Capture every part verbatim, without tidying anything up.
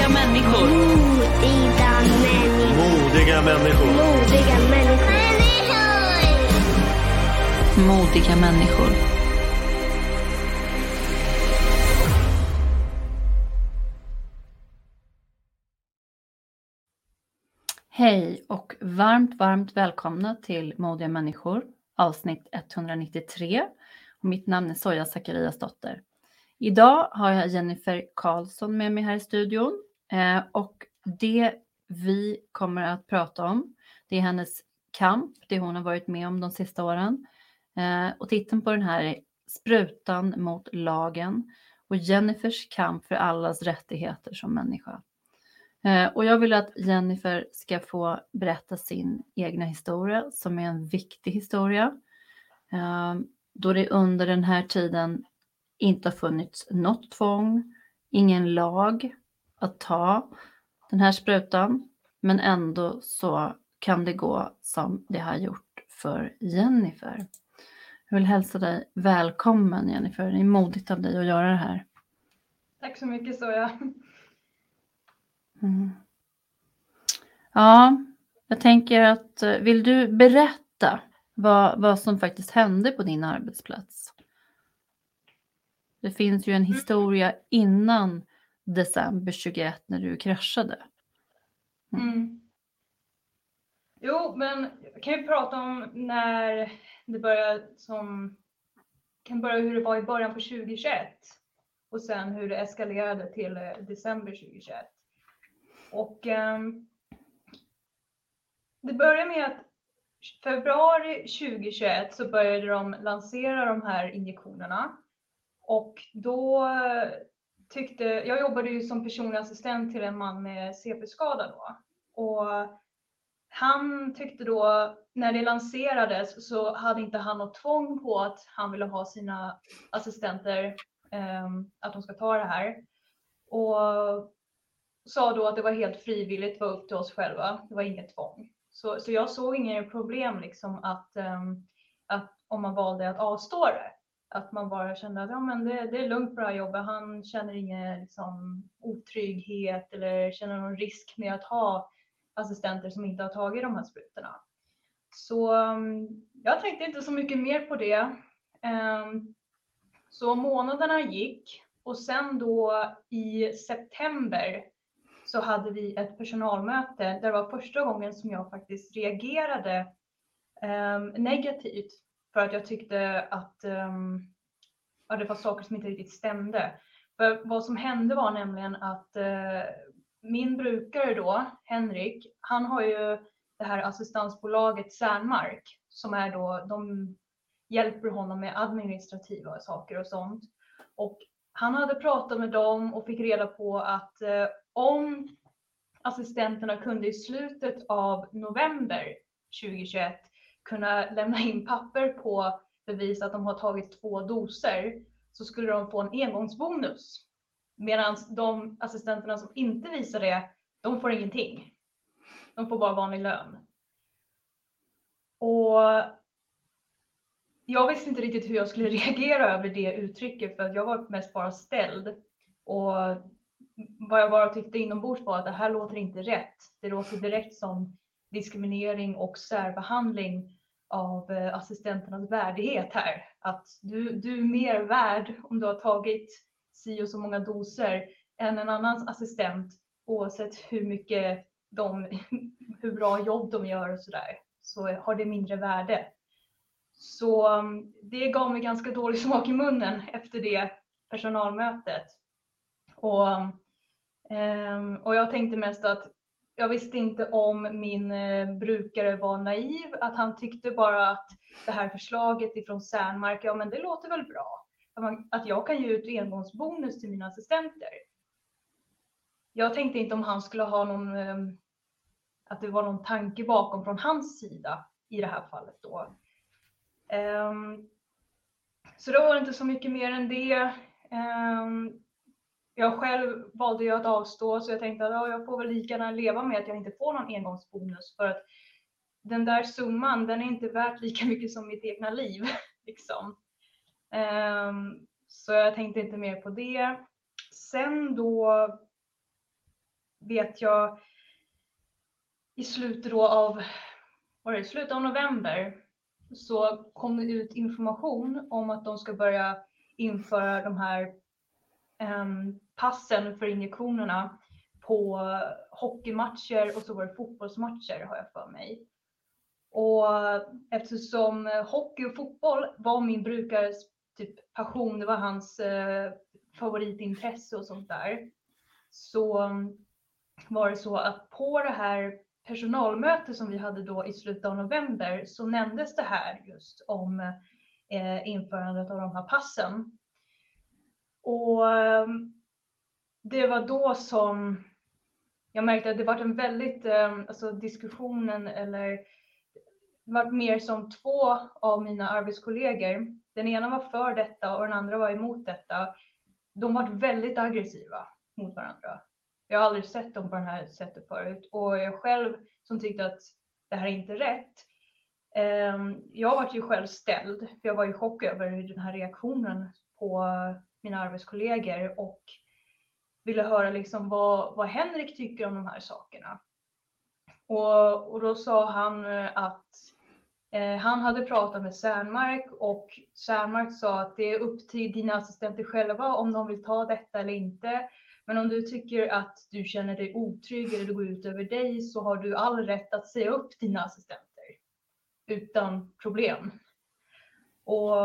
Modiga människor. Modiga människor. Modiga människor. Modiga människor. Modiga människor. Hej och varmt, varmt välkomna till Modiga människor, avsnitt etthundranittiotre. Och mitt namn är Soja Zachariasdotter. Idag har jag Jennifer Karlsson med mig här i studion. Eh, och det vi kommer att prata om, det är hennes kamp, det hon har varit med om de sista åren. Eh, och titeln på den här är Sprutan mot lagen och Jennifers kamp för allas rättigheter som människa. Eh, och jag vill att Jennifer ska få berätta sin egna historia som är en viktig historia. Eh, då det under den här tiden inte har funnits något tvång, ingen lag att ta den här sprutan. Men ändå så kan det gå som det har gjort för Jennifer. Jag vill hälsa dig välkommen, Jennifer. Det är modigt av dig att göra det här. Tack så mycket, Soja. Mm. Ja, jag tänker att vill du berätta vad, vad som faktiskt hände på din arbetsplats? Det finns ju en historia innan december tjugoett när du kraschade. Mm. Mm. Jo, men jag kan ju prata om när det började som kan börja hur det var i början på tjugohundratjugoett och sen hur det eskalerade till december tjugohundratjugoett. Och um, det började med att februari tjugohundratjugoett så började de lansera de här injektionerna. Och då tyckte, jag jobbade ju som personlig assistent till en man med C P-skada då. Och han tyckte då, när det lanserades så hade inte han något tvång på att han ville ha sina assistenter, um, att de ska ta det här. Och sa då att det var helt frivilligt, var upp till oss själva, det var inget tvång. Så, så jag såg inga problem liksom att, um, att om man valde att avstå det. Att man bara kände att ja, men det, det är lugnt, bra jobb. Han känner ingen liksom, otrygghet eller känner någon risk med att ha assistenter som inte har tagit de här sprutorna. Så um, jag tänkte inte så mycket mer på det. Um, så månaderna gick och sen då i september så hade vi ett personalmöte där det var första gången som jag faktiskt reagerade um, negativt. För att jag tyckte att um, ja, det var saker som inte riktigt stämde. För vad som hände var nämligen att uh, min brukare då, Henrik, han har ju det här assistansbolaget Särnmark. Som är då, de hjälper honom med administrativa saker och sånt. Och han hade pratat med dem och fick reda på att uh, om assistenterna kunde i slutet av november tjugohundratjugoett kunna lämna in papper på bevis att de har tagit två doser så skulle de få en engångsbonus. Medan de assistenterna som inte visar det, de får ingenting. De får bara vanlig lön. Och jag visste inte riktigt hur jag skulle reagera över det uttrycket för att jag var mest bara ställd. Och vad jag bara tyckte inombords var att det här låter inte rätt. Det låter direkt som diskriminering och särbehandling av assistenternas värdighet här. Att du, du är mer värd om du har tagit si och så många doser än en annan assistent oavsett hur mycket de, hur bra jobb de gör och sådär. Så har det mindre värde. Så det gav mig ganska dålig smak i munnen efter det personalmötet. Och, och jag tänkte mest att jag visste inte om min eh, brukare var naiv, att han tyckte bara att det här förslaget ifrån Särnmark, ja men det låter väl bra. Att, man, att jag kan ge ut engångsbonus till mina assistenter. Jag tänkte inte om han skulle ha någon, eh, att det var någon tanke bakom från hans sida i det här fallet då. Um, så då var det inte så mycket mer än det. Um, Jag själv valde ju att avstå så jag tänkte att ja, jag får väl lika gärna leva med att jag inte får någon engångsbonus för att den där summan den är inte värt lika mycket som mitt egna liv. Liksom. Um, så jag tänkte inte mer på det. Sen då vet jag i slutet då av, var det, slutet av november så kom det ut information om att de ska börja införa de här um, passen för injektionerna på hockeymatcher och så var det fotbollsmatcher har jag för mig. Och eftersom hockey och fotboll var min brukares typ passion, det var hans eh, favoritintresse och sånt där, så var det så att på det här personalmötet som vi hade då i slutet av november så nämndes det här just om eh, införandet av de här passen. Och eh, det var då som jag märkte att det var en väldigt, eh, alltså diskussionen eller det var mer som två av mina arbetskollegor. Den ena var för detta och den andra var emot detta. De var väldigt aggressiva mot varandra. Jag har aldrig sett dem på det här sättet förut. Och jag själv som tyckte att det här är inte rätt. Jag var ju själv ställd. För jag var i chock över den här reaktionen på mina arbetskollegor. Och ville höra liksom vad, vad Henrik tycker om de här sakerna. Och, och då sa han att eh, han hade pratat med Särnmark. Och Särnmark sa att det är upp till dina assistenter själva om de vill ta detta eller inte. Men om du tycker att du känner dig otrygg eller det går ut över dig så har du all rätt att säga upp dina assistenter. Utan problem. Och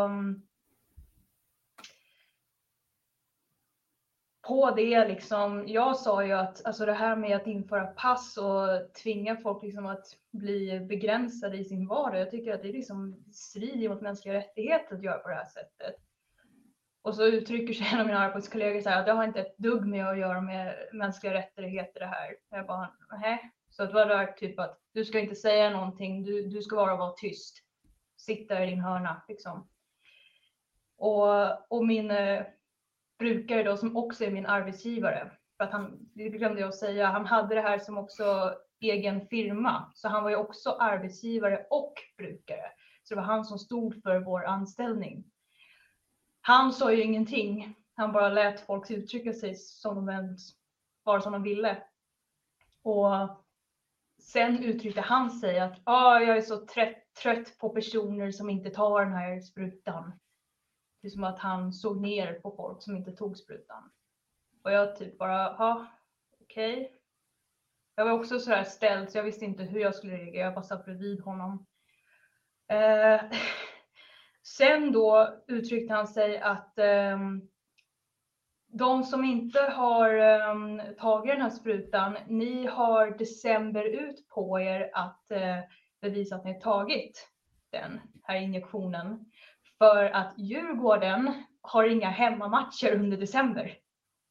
på det liksom, jag sa ju att alltså det här med att införa pass och tvinga folk liksom att bli begränsade i sin vardag. Jag tycker att det är liksom strid mot mänskliga rättigheter att göra på det här sättet. Och så uttrycker sig en av mina arbetskollegor så här att det har inte ett dugg med att göra med mänskliga rättigheter det här. Jag bara, nej. Så det var där typ att du ska inte säga någonting, du, du ska bara vara tyst. Sitta i din hörna liksom. Och, och min eh, brukare då som också är min arbetsgivare. För att han, det glömde jag att säga, han hade det här som också egen firma. Så han var ju också arbetsgivare och brukare. Så det var han som stod för vår anställning. Han sa ju ingenting. Han bara lät folk uttrycka sig som de var som de ville. Och sen uttryckte han sig att ah, jag är så trött, trött på personer som inte tar den här sprutan. Det är som att han såg ner på folk som inte tog sprutan. Och jag typ bara, ja, okej. Okay. Jag var också så här ställd så jag visste inte hur jag skulle reagera. Jag bara satt bredvid honom. Eh, sen då uttryckte han sig att eh, de som inte har eh, tagit den här sprutan, ni har december ut på er att eh, bevisa att ni har tagit den här injektionen. För att Djurgården har inga hemmamatcher under december.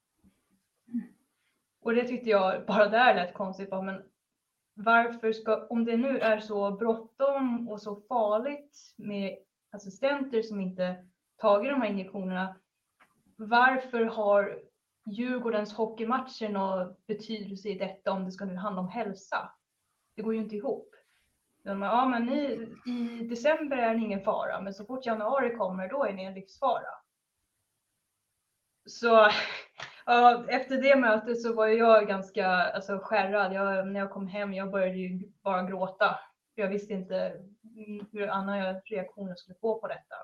Och det tyckte jag bara där lät konstigt. Men varför ska, om det nu är så bråttom och så farligt med assistenter som inte tagit de här injektionerna. Varför har Djurgårdens hockeymatcher någon betydelse i detta om det ska nu handla om hälsa? Det går ju inte ihop. Ja, men ni, i december är ni ingen fara, men så fort januari kommer då är ni en livsfara. Så ja, efter det mötet så var jag ganska alltså, skärrad. Jag, när jag kom hem jag började ju bara gråta. Jag visste inte hur andra reaktioner skulle få på detta.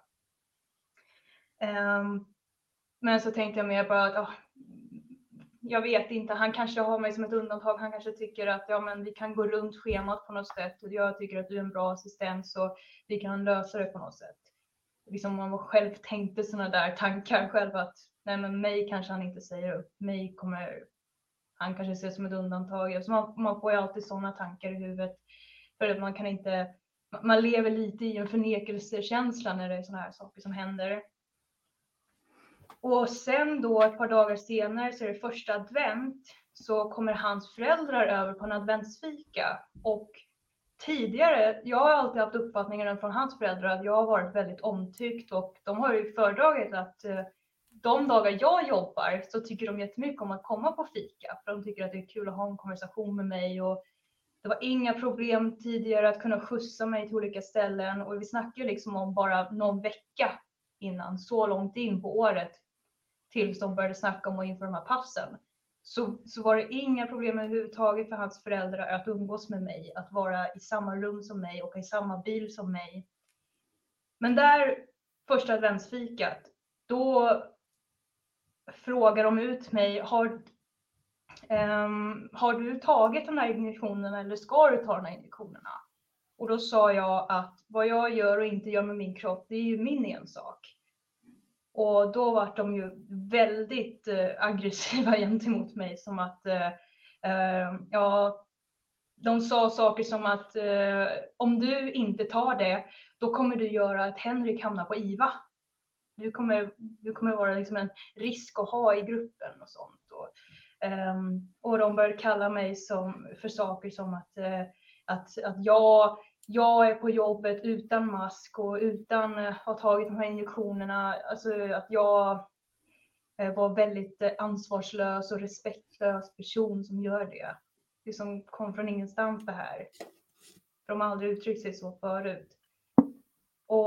Um, men så tänkte jag mer bara att oh, jag vet inte, han kanske har mig som ett undantag. Han kanske tycker att ja, men vi kan gå runt schemat på något sätt. Och jag tycker att du är en bra assistent så vi kan lösa det på något sätt. Liksom man själv tänkte sådana där tankar själv att nej men mig kanske han inte säger upp. Mig kommer han kanske se som ett undantag. Så man, man får ju alltid sådana tankar i huvudet. För att man kan inte, man lever lite i en förnekelsekänsla när det är sådana här saker som händer. Och sen då ett par dagar senare så är det första advent så kommer hans föräldrar över på en adventsfika. Och tidigare, jag har alltid haft uppfattningen från hans föräldrar att jag har varit väldigt omtyckt. Och de har ju föredragit att de dagar jag jobbar så tycker de jättemycket om att komma på fika. För de tycker att det är kul att ha en konversation med mig. Och det var inga problem tidigare att kunna skjutsa mig till olika ställen. Och vi snackar liksom om bara någon vecka innan, så långt in på året. Tills de började snacka om att införa de här passen. så, så var det inga problem överhuvudtaget för hans föräldrar att umgås med mig, att vara i samma rum som mig och i samma bil som mig. Men där, första adventsfikat, då frågar de ut mig, har, um, har du tagit de här injektionerna eller ska du ta de här injektionerna? Och då sa jag att vad jag gör och inte gör med min kropp, det är ju min ensak. Och då var de ju väldigt eh, aggressiva gentemot mig, som att eh, eh, ja, de sa saker som att eh, om du inte tar det, då kommer du göra att Henrik hamnar på I V A. Du kommer, du kommer vara liksom en risk att ha i gruppen och sånt. Och, um, och de började kalla mig som, för saker som att, uh, att, att jag, jag är på jobbet utan mask och utan att uh, ha tagit de här injektionerna. Alltså att jag uh, var väldigt uh, ansvarslös och respektlös person som gör det. Det som kom från ingenstans det här. De har aldrig uttryckt sig så förut. Och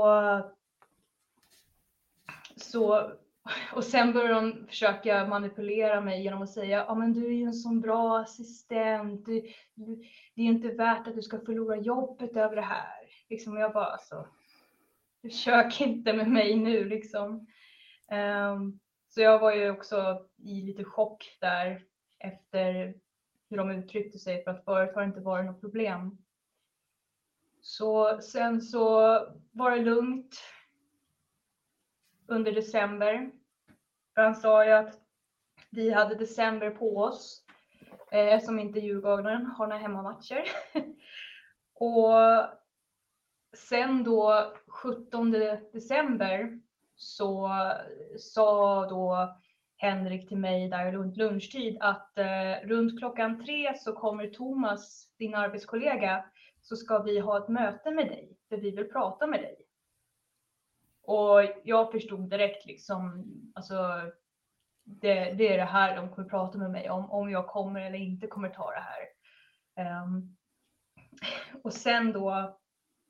Så, och sen började de försöka manipulera mig genom att säga, ja men du är ju en sån bra assistent, du, du, det är inte värt att du ska förlora jobbet över det här. Liksom jag bara, alltså, försök inte med mig nu liksom. Um, så jag var ju också i lite chock där efter hur de uttryckte sig, för att förut har det inte varit något problem. Så sen så var det lugnt under december. För han sa ju att vi hade december på oss. Eh, eftersom inte Djurgården har några hemmamatcher. Och sen då sjuttonde december så sa då Henrik till mig där runt lunchtid att eh, runt klockan tre så kommer Thomas, din arbetskollega, så ska vi ha ett möte med dig. För vi vill prata med dig. Och jag förstod direkt liksom, alltså det, det är det här de kommer prata med mig om, om jag kommer eller inte kommer ta det här. Um, och sen då,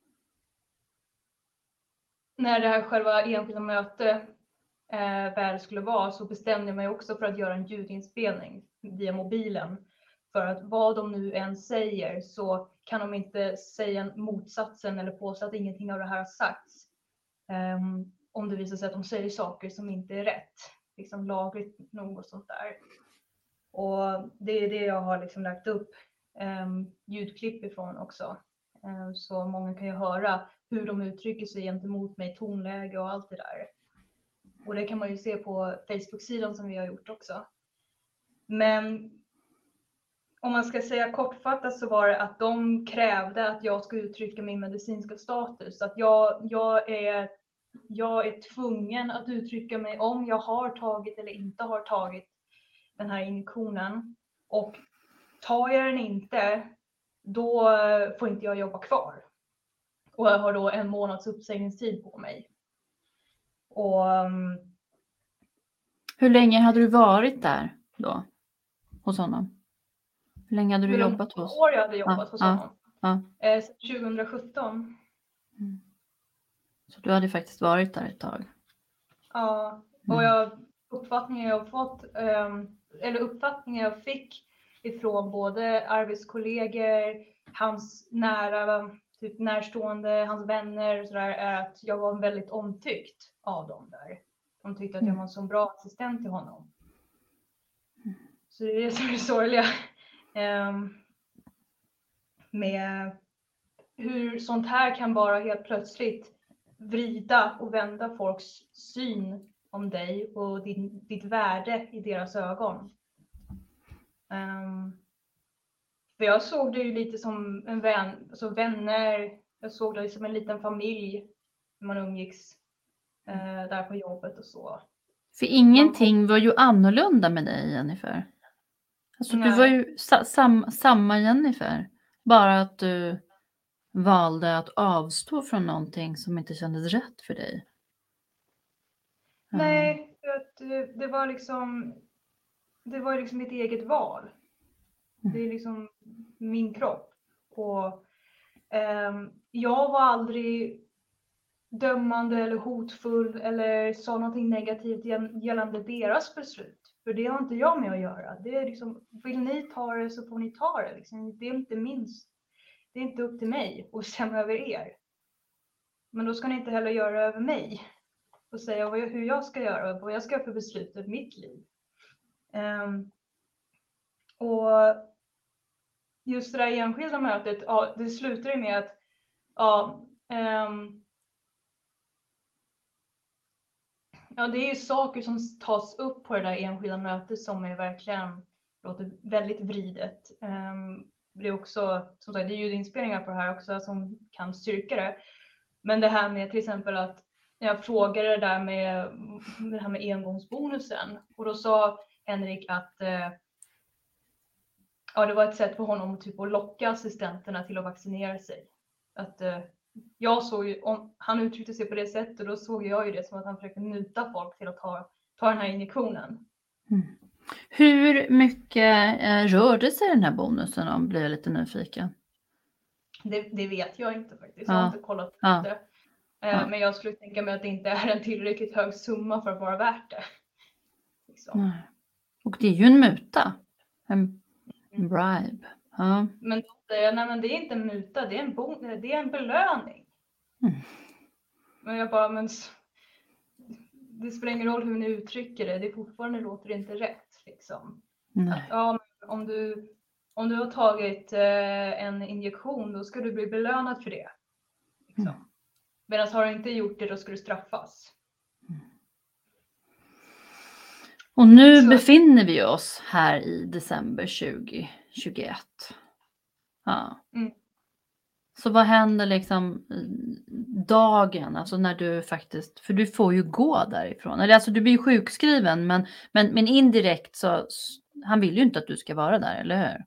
när det här själva enskilda mötet eh, väl skulle vara, så bestämde jag mig också för att göra en ljudinspelning via mobilen. För att vad de nu än säger så kan de inte säga motsatsen eller påstå att ingenting av det här har sagts. Um, om det visar sig att de säger saker som inte är rätt, liksom lagligt nog och sånt där. Och det är det jag har liksom lagt upp um, ljudklipp ifrån också. Um, så många kan ju höra hur de uttrycker sig gentemot mig, tonläge och allt det där. Och det kan man ju se på Facebook-sidan som vi har gjort också. Men om man ska säga kortfattat så var det att de krävde att jag skulle uttrycka min medicinska status. Att jag, jag, är, jag är tvungen att uttrycka mig om jag har tagit eller inte har tagit den här injektionen. Och tar jag den inte, då får inte jag jobba kvar. Och jag har då en månads uppsägningstid på mig. Och, um, hur länge hade du varit där då? Hos honom? Hur länge hade du hur jobbat hos? år jag hade jobbat ja, hos ja, honom. Ja. Eh, tjugosjutton. Mm. Så du hade faktiskt varit där ett tag? Ja, och jag, uppfattningen jag fått, um, eller uppfattningen jag fick ifrån både arbetskollegor, hans nära, typ närstående, hans vänner och sådär, är att jag var väldigt omtyckt av dem där. De tyckte att jag var en så bra assistent till honom. Så det är det som är det sorgliga. Um, med hur sånt här kan bara helt plötsligt vrida och vända folks syn om dig och din, ditt värde i deras ögon. Um, för jag såg det ju lite som en vän, alltså vänner, jag såg det som en liten familj när man umgicks uh, där på jobbet och så. För ingenting var ju annorlunda med dig, Jennifer. Alltså Nej. du var ju sa- sam- samma Jennifer. Bara att du valde att avstå från någonting som inte kändes rätt för dig. Nej, för att det, det var liksom det var liksom mitt eget val. Det är liksom min kropp. Och ehm, jag var aldrig dömande eller hotfull eller sa någonting negativt gällande deras beslut. För det har inte jag med att göra. Det är liksom, vill ni ta det så får ni ta det. Liksom. Det är inte minst, det är inte upp till mig att bestämma över er. Men då ska ni inte heller göra över mig. Och säga vad jag, hur jag ska göra och vad jag ska göra för beslut i mitt liv. Um, och just det där enskilda mötet, ja, det slutar ju med att ja, um, ja, det är ju saker som tas upp på det där enskilda mötet som är verkligen låter väldigt vridet. Um, det är också, som sagt, det är ljudinspelningar på det här också som kan styrka det. Men det här med till exempel att jag frågade det där med det här med engångsbonusen och då sa Henrik att eh, ja, det var ett sätt för honom typ att locka assistenterna till att vaccinera sig. Att eh, jag såg ju, om han uttryckte sig på det sättet, då såg jag ju det som att han försökte muta folk till att ta, ta den här injektionen. Mm. Hur mycket eh, rörde sig den här bonusen om, blir jag lite nyfiken? Det, det vet jag inte faktiskt, Ja. jag har inte kollat på Ja. det. Eh, Ja. Men jag skulle tänka mig att det inte är en tillräckligt hög summa för att vara värt det. Liksom. Nej. Och det är ju en muta. En bribe. Ja. Men då säger jag, nej men det är inte en muta, det är en, bon- det är en belöning. Mm. Men jag bara, men s- det spelar ingen roll hur ni uttrycker det, det fortfarande låter inte rätt. Liksom. Nej. Att, ja, men om, du, om du har tagit eh, en injektion, då ska du bli belönad för det. Liksom. Mm. Medan har du inte gjort det, då ska du straffas. Och nu Så- befinner vi oss här i december tjugo tjugoett. Ja. Mm. Så vad händer liksom dagen, alltså när du faktiskt, för du får ju gå därifrån. Eller alltså du blir ju sjukskriven, men, men, men indirekt så, han vill ju inte att du ska vara där, eller hur?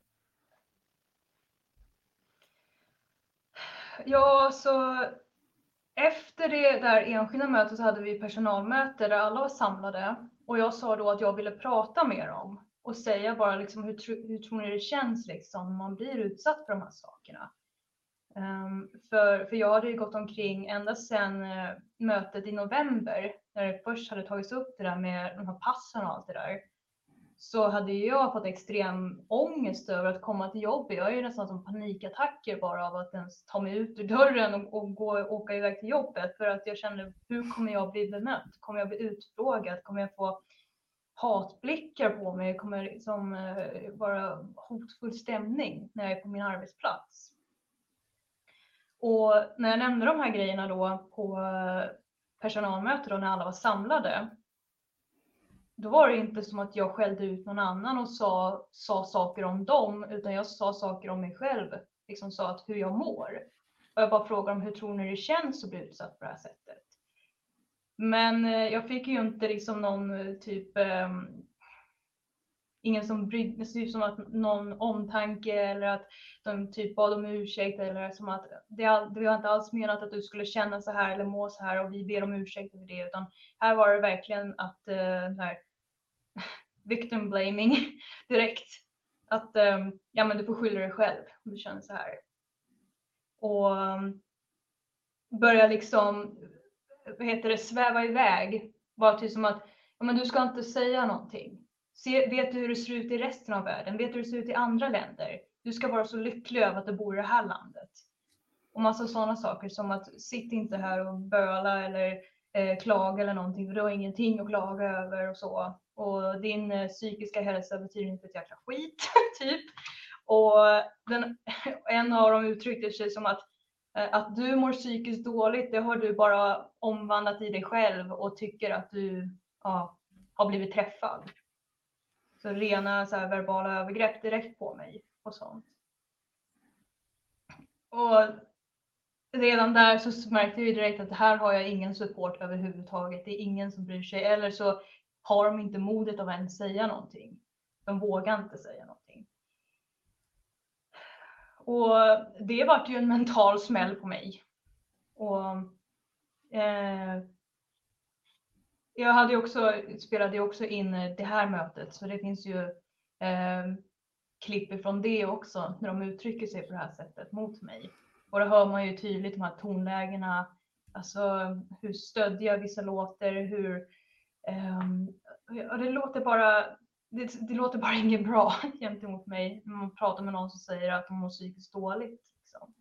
Ja, så efter det där enskilda mötet så hade vi personalmöte där alla var samlade. Och jag sa då att jag ville prata med dem och säga bara liksom hur, tro, hur tror ni det känns liksom när man blir utsatt för de här sakerna. Um, för, för jag hade ju gått omkring ända sedan uh, mötet i november när det först hade tagits upp det där med de här passen och allt det där. Så hade jag fått extrem ångest över att komma till jobbet. Jag är ju nästan som panikattacker bara av att ens ta mig ut ur dörren och, och gå och åka iväg till jobbet. För att jag kände, hur kommer jag bli bemött? Kommer jag bli utfrågad? Kommer jag få hatblickar på mig? Kommer det liksom uh, vara hotfull stämning när jag är på min arbetsplats? Och när jag nämnde de här grejerna då på personalmötet och när alla var samlade, då var det inte som att jag skällde ut någon annan och sa, sa saker om dem, utan jag sa saker om mig själv, liksom sa att hur jag mår. Och jag bara frågade om hur tror ni det känns att bli utsatt på det här sättet. Men jag fick ju inte liksom någon typ, um, ingen som brydde sig, som att någon omtanke eller att de typ bad om ursäkt eller som att det, det var inte alls menat att du skulle känna så här eller må så här och vi ber om ursäkt för det, utan här var det verkligen att uh, den här victim blaming direkt. Att um, ja men du får skylla dig själv om du känner så här. Och um, börja liksom, vad heter det, sväva iväg. Bara typ som att ja, men du ska inte säga någonting. Se, vet du hur det ser ut i resten av världen? Vet du hur det ser ut i andra länder? Du ska vara så lycklig över att du bor i det här landet. Och massa sådana saker som att sitt inte här och böla eller eh, klaga eller någonting. För du har ingenting att klaga över och så. Och din eh, psykiska hälsa betyder inte ett jäkla skit, typ. Och den, en av dem uttryckte sig som att eh, att du mår psykiskt dåligt, det har du bara omvandlat i dig själv och tycker att du ja, har blivit träffad. Så rena så här, verbala övergrepp direkt på mig och sånt. Och redan där så märkte jag direkt att här har jag ingen support överhuvudtaget. Det är ingen som bryr sig. Eller så har de inte modet att ens säga någonting. De vågar inte säga någonting. Och det var ju en mental smäll på mig. Och eh, jag hade också, spelade också in det här mötet. Så det finns ju eh, klipp ifrån det också. När de uttrycker sig på det här sättet mot mig. Och då hör man ju tydligt de här tonlägena. Alltså hur stöddiga vissa låter. Hur, um, och det låter bara det, det låter bara inget bra gentemot mig när man pratar med någon som säger att de mår psykiskt dåligt. Liksom.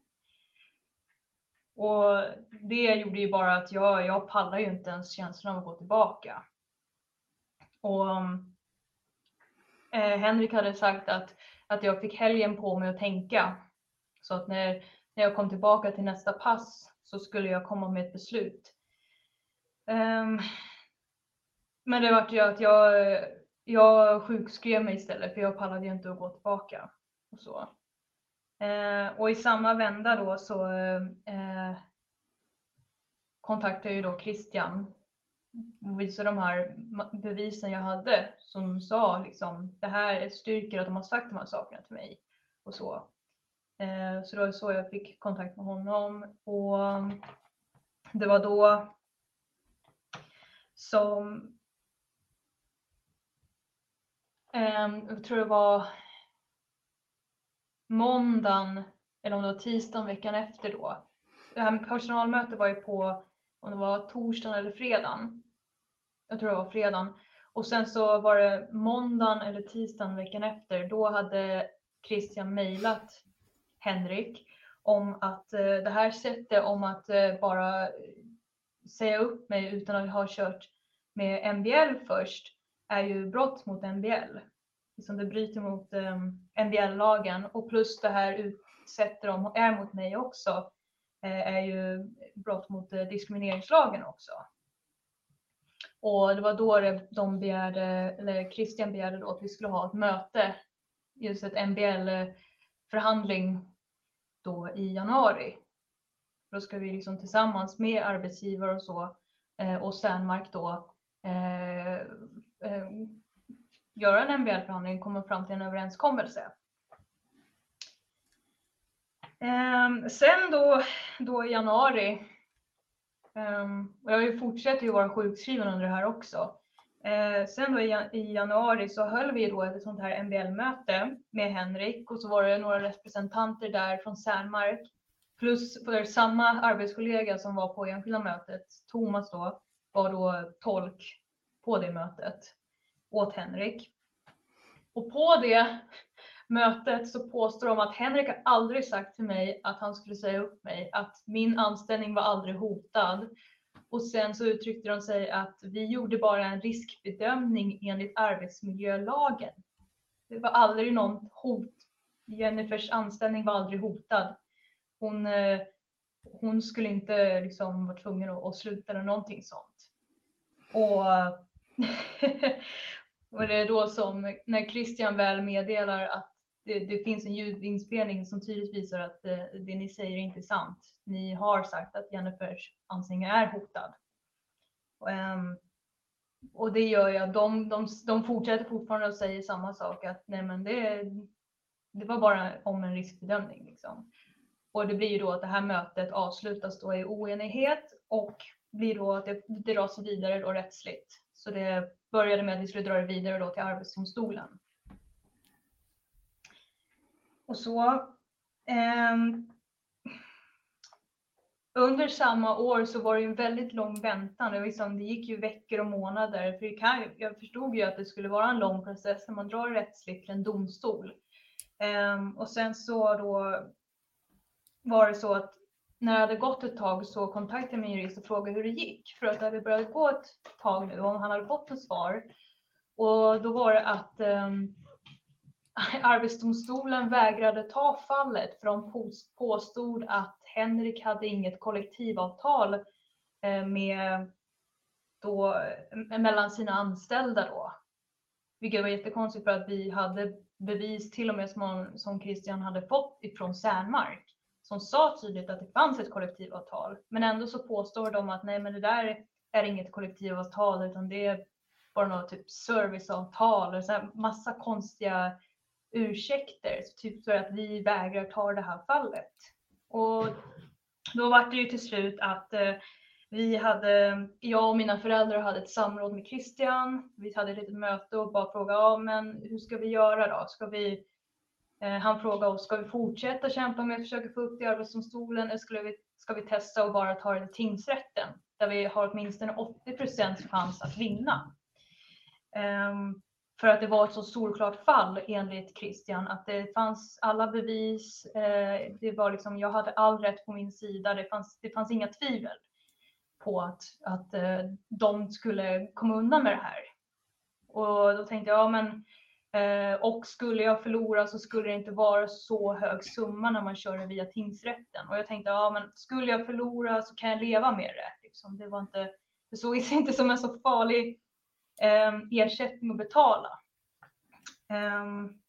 Och det gjorde ju bara att jag, jag pallar ju inte ens känslan av att gå tillbaka. Och eh, Henrik hade sagt att, att jag fick helgen på mig att tänka. Så att när, när jag kom tillbaka till nästa pass så skulle jag komma med ett beslut. Um, men det var ju att jag, jag sjukskrev mig istället för jag pallade ju inte att gå tillbaka. Och, så. Uh, och i samma vända då så uh, kontaktade jag ju då Christian och visade de här bevisen jag hade som sa liksom det här styrker att de har sagt de här sakerna till mig och så. Uh, så då var det så jag fick kontakt med honom och det var då som um, jag tror det var måndagen eller om det var tisdagen veckan efter då. Det här personalmötet var ju på om det var torsdagen eller fredagen. Jag tror det var fredagen. Och sen så var det måndagen eller tisdagen veckan efter. Då hade Christian mejlat Henrik om att eh, det här sättet om att eh, bara säga upp mig utan att ha kört med M B L först är ju brott mot M B L. Liksom det bryter mot um, M B L-lagen och plus det här utsätter de är mot mig också eh, är ju brott mot eh, diskrimineringslagen också. Och det var då det, de begärde, eller Christian begärde då att vi skulle ha ett möte, just ett M B L-förhandling då i januari. Då ska vi liksom tillsammans med arbetsgivare och så eh, och Sandmark då eh, eh, göra en M B L-förhandling och komma fram till en överenskommelse. Eh, sen då, då i januari, eh, och jag har ju fortsatt ju vara sjukskriven under det här också. Eh, sen då i, i januari så höll vi då ett sånt här M B L-möte med Henrik och så var det några representanter där från Sandmark. Plus för samma arbetskollega som var på enskilda mötet, Thomas då, var då tolk på det mötet åt Henrik. Och på det mötet så påstår de att Henrik har aldrig sagt till mig att han skulle säga upp mig, att min anställning var aldrig hotad. Och sen så uttryckte de sig att vi gjorde bara en riskbedömning enligt arbetsmiljölagen. Det var aldrig någon hot. Jennifers anställning var aldrig hotad. Hon, hon skulle inte liksom vara tvungen att, att sluta eller någonting sånt. Och, och det är då som när Christian väl meddelar att det, det finns en ljudinspelning som tydligt visar att det, det ni säger är inte sant. Ni har sagt att Jennifers anställning är hotad. Och, um, och det gör ju att de, de, de fortsätter fortfarande att säga samma sak. Att nej men det, det var bara om en riskbedömning liksom. Och det blir ju då att det här mötet avslutas då i oenighet och blir då att det, det dras vidare då rättsligt. Så det började med att vi skulle dra det vidare då till Arbetsdomstolen. Och så eh, under samma år så var det en väldigt lång väntan. Det, liksom, det gick ju veckor och månader. För det kan, jag förstod ju att det skulle vara en lång process när man drar rättsligt till en domstol. Eh, och sen så då var det så att när det hade gått ett tag så kontaktade min jurist och frågade hur det gick. För att det hade börjat gå ett tag nu om han hade fått ett svar. Och då var det att eh, Arbetsdomstolen vägrade ta fallet för de påstod att Henrik hade inget kollektivavtal eh, med då, mellan sina anställda då. Vilket var jättekonstigt för att vi hade bevis till och med som, som Christian hade fått ifrån Sandmark. Som sa tydligt att det fanns ett kollektivavtal. Men ändå så påstår de att nej men det där är inget kollektivavtal utan det är bara något typ serviceavtal. Och så här massa konstiga ursäkter. Typ för att vi vägrar ta det här fallet. Och då var det ju till slut att eh, vi hade, jag och mina föräldrar hade ett samråd med Christian. Vi hade ett litet möte och bara frågade, ja men hur ska vi göra då? Ska vi... Han frågade oss, ska vi fortsätta kämpa med att försöka få upp det i Arbetsdomstolen eller ska vi, ska vi testa och bara ta det till tingsrätten? Där vi har åtminstone åttio procent chans att vinna. Um, För att det var ett så solklart fall enligt Christian, att det fanns alla bevis, eh, det var liksom, jag hade all rätt på min sida, det fanns, det fanns inga tvivel på att, att eh, de skulle komma undan med det här. Och då tänkte jag, ja men, eh, och skulle jag förlora så skulle det inte vara så hög summa när man kör det via tingsrätten. Och jag tänkte, ja men skulle jag förlora så kan jag leva med det. Liksom, det var inte, det såg inte som en så farlig eh, ersättning att betala. Um,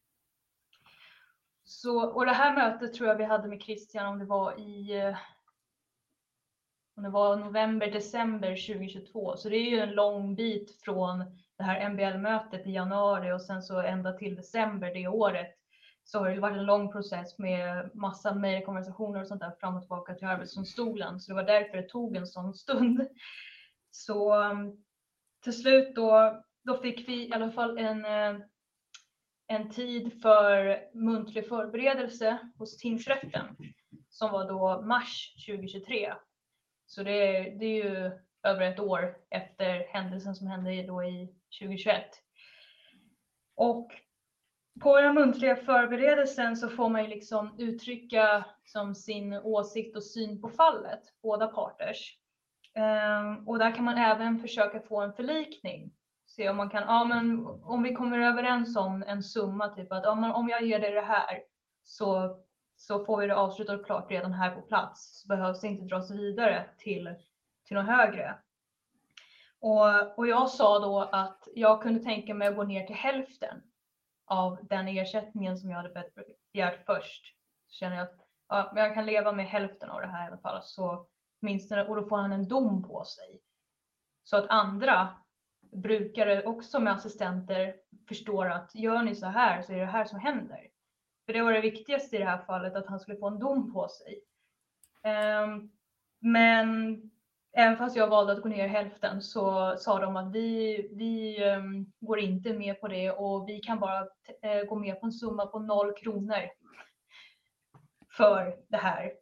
så, och det här mötet tror jag vi hade med Christian om det var i om det var november, december tjugohundratjugotvå. Så det är ju en lång bit från det här M B L-mötet i januari och sen så ända till december det året. Så har det varit en lång process med massa mejlkonversationer och sånt där fram och tillbaka till Arbetsdomstolen. Så det var därför det tog en sån stund. Så till slut då, då fick vi i alla fall en en tid för muntlig förberedelse hos tingsrätten som var då mars tjugohundratjugotre. Så det är, det är ju över ett år efter händelsen som hände då i tjugohundratjugoett. Och på den muntliga förberedelsen så får man ju liksom uttrycka som sin åsikt och syn på fallet, båda parters. Um, och där kan man även försöka få en förlikning. Se om man kan, ja men om vi kommer överens om en summa, typ att ja, men om jag ger dig det här så, så får vi det avslutat och klart redan här på plats. Så behövs det inte dras vidare till, till något högre. Och, och jag sa då att jag kunde tänka mig att gå ner till hälften av den ersättningen som jag hade begärt först. Så känner jag att ja, jag kan leva med hälften av det här i alla fall. Så minst, och då får han en dom på sig. Så att andra brukare också med assistenter förstår att gör ni så här så är det här som händer. För det var det viktigaste i det här fallet, att han skulle få en dom på sig. Um, men även fast jag valde att gå ner hälften så sa de att vi, vi um, går inte med på det och vi kan bara uh, gå med på en summa på noll kronor för det här.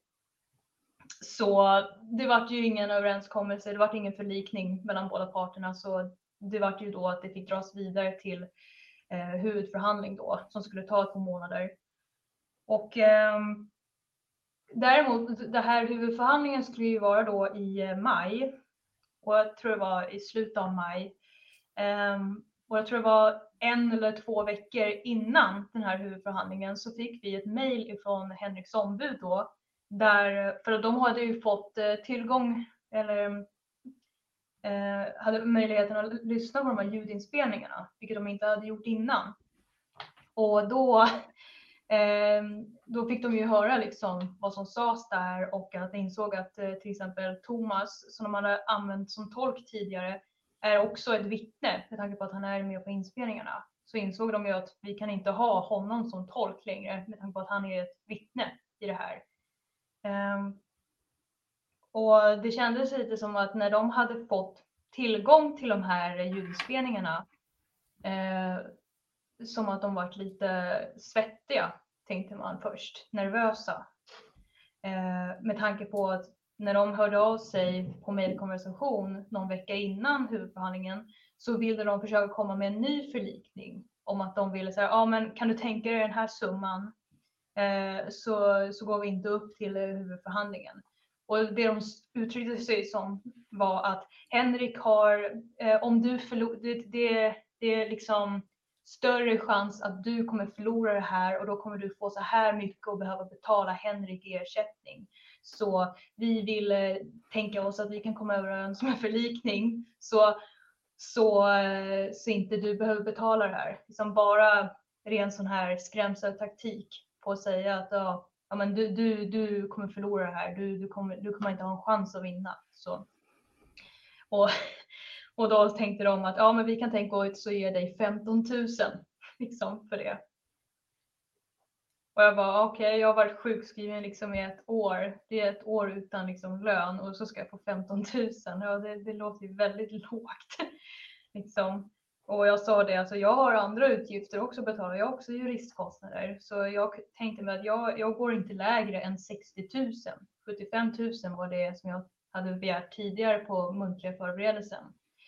Så det var ju ingen överenskommelse, det var ingen förlikning mellan båda parterna, så det var ju då att det fick dras vidare till eh, huvudförhandling då, som skulle ta ett par månader. Och eh, däremot, det här huvudförhandlingen skulle ju vara då i eh, maj. Och jag tror det var i slutet av maj. Eh, och jag tror det var en eller två veckor innan den här huvudförhandlingen så fick vi ett mejl ifrån Henriks ombud då. Där, för de hade ju fått eh, tillgång, eller Eh, hade möjligheten att lyssna på de här ljudinspelningarna, vilket de inte hade gjort innan. Och då, eh, då fick de ju höra liksom vad som sades där och att de insåg att eh, till exempel Thomas, som de hade använt som tolk tidigare, är också ett vittne med tanke på att han är med på inspelningarna. Så insåg de ju att vi kan inte ha honom som tolk längre med tanke på att han är ett vittne i det här. Eh, Och det kändes lite som att när de hade fått tillgång till de här ljudinspelningarna, eh, som att de varit lite svettiga, tänkte man först, nervösa. Eh, med tanke på att när de hörde av sig på mejlkonversation någon vecka innan huvudförhandlingen så ville de försöka komma med en ny förlikning om att de ville säga, ja men kan du tänka dig den här summan, eh, så, så går vi inte upp till huvudförhandlingen. Och det de uttryckte sig som var att Henrik har, eh, om du förlorar, det, det, det är liksom större chans att du kommer förlora det här och då kommer du få så här mycket och behöva betala Henrik ersättning. Så vi vill eh, tänka oss att vi kan komma överens om en förlikning så, så, eh, så inte du behöver betala det här. Liksom bara ren sån här skrämseltaktik på att säga att ja, Ja, men du, du, du kommer förlora det här. Du, du, kommer, du kommer inte ha en chans att vinna. Så. Och, och då tänkte de att ja, men vi kan tänka oss så ger dig femton tusen liksom, för det. Och jag bara okej, okay, jag har varit sjukskriven liksom i ett år. Det är ett år utan liksom lön och så ska jag få femton tusen. Ja, det, det låter ju väldigt lågt. liksom. Och jag sa det, alltså jag har andra utgifter också att betala, jag har också juristkostnader. Så jag tänkte mig att jag, jag går inte lägre än sextio tusen. sjuttiofem tusen var det som jag hade begärt tidigare på muntliga förberedelsen.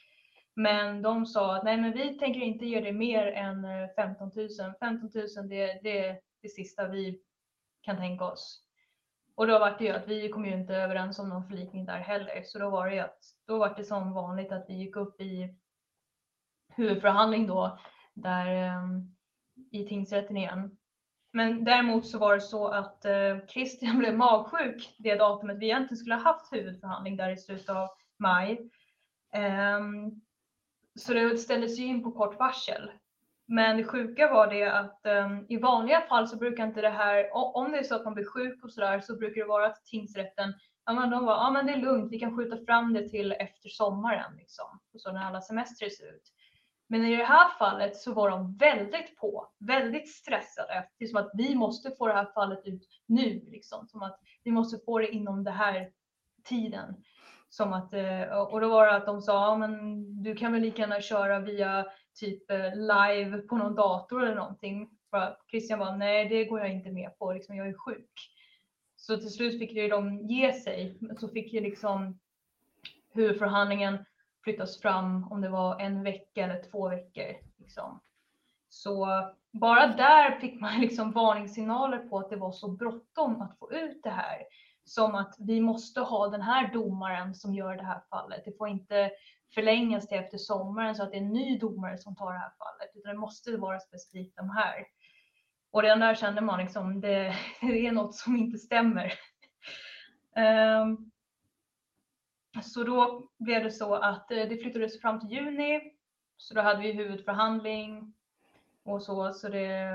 Men de sa att nej, men vi tänker inte ge det mer än femton tusen. femton tusen det, det är det sista vi kan tänka oss. Och då var det ju att vi kom ju inte överens om någon förlikning där heller. Så då var det ju att då var det som vanligt att vi gick upp i huvudförhandling då. Där um, i tingsrätten igen. Men däremot så var det så att uh, Christian blev magsjuk det datumet vi egentligen skulle ha haft huvudförhandling där i slutet av maj. Um, så det ställdes ju in på kort varsel. Men det sjuka var det att um, i vanliga fall så brukar inte det här, om det är så att man blir sjuk och sådär, så brukar det vara att tingsrätten, ja men de var, ja men det är lugnt, vi kan skjuta fram det till efter sommaren liksom. Och så när alla semester ser ut. Men i det här fallet så var de väldigt på, väldigt stressade. Det är som att vi måste få det här fallet ut nu liksom. Som att vi måste få det inom det här tiden. Som att, och då var det att de sa, ja, men du kan väl lika gärna köra via typ live på någon dator eller någonting. För Christian bara, nej det går jag inte med på, liksom, jag är sjuk. Så till slut fick ju de ge sig. Så fick ju liksom huvudförhandlingen flyttas fram om det var en vecka eller två veckor. Liksom. Så bara där fick man liksom varningssignaler på att det var så bråttom att få ut det här. Som att vi måste ha den här domaren som gör det här fallet. Det får inte förlängas till efter sommaren så att det är en ny domare som tar det här fallet. Utan det måste vara specifikt de här. Och redan där kände man liksom det, det är något som inte stämmer. um, så då blev det så att det flyttades fram till juni. Så då hade vi huvudförhandling och så. Så det...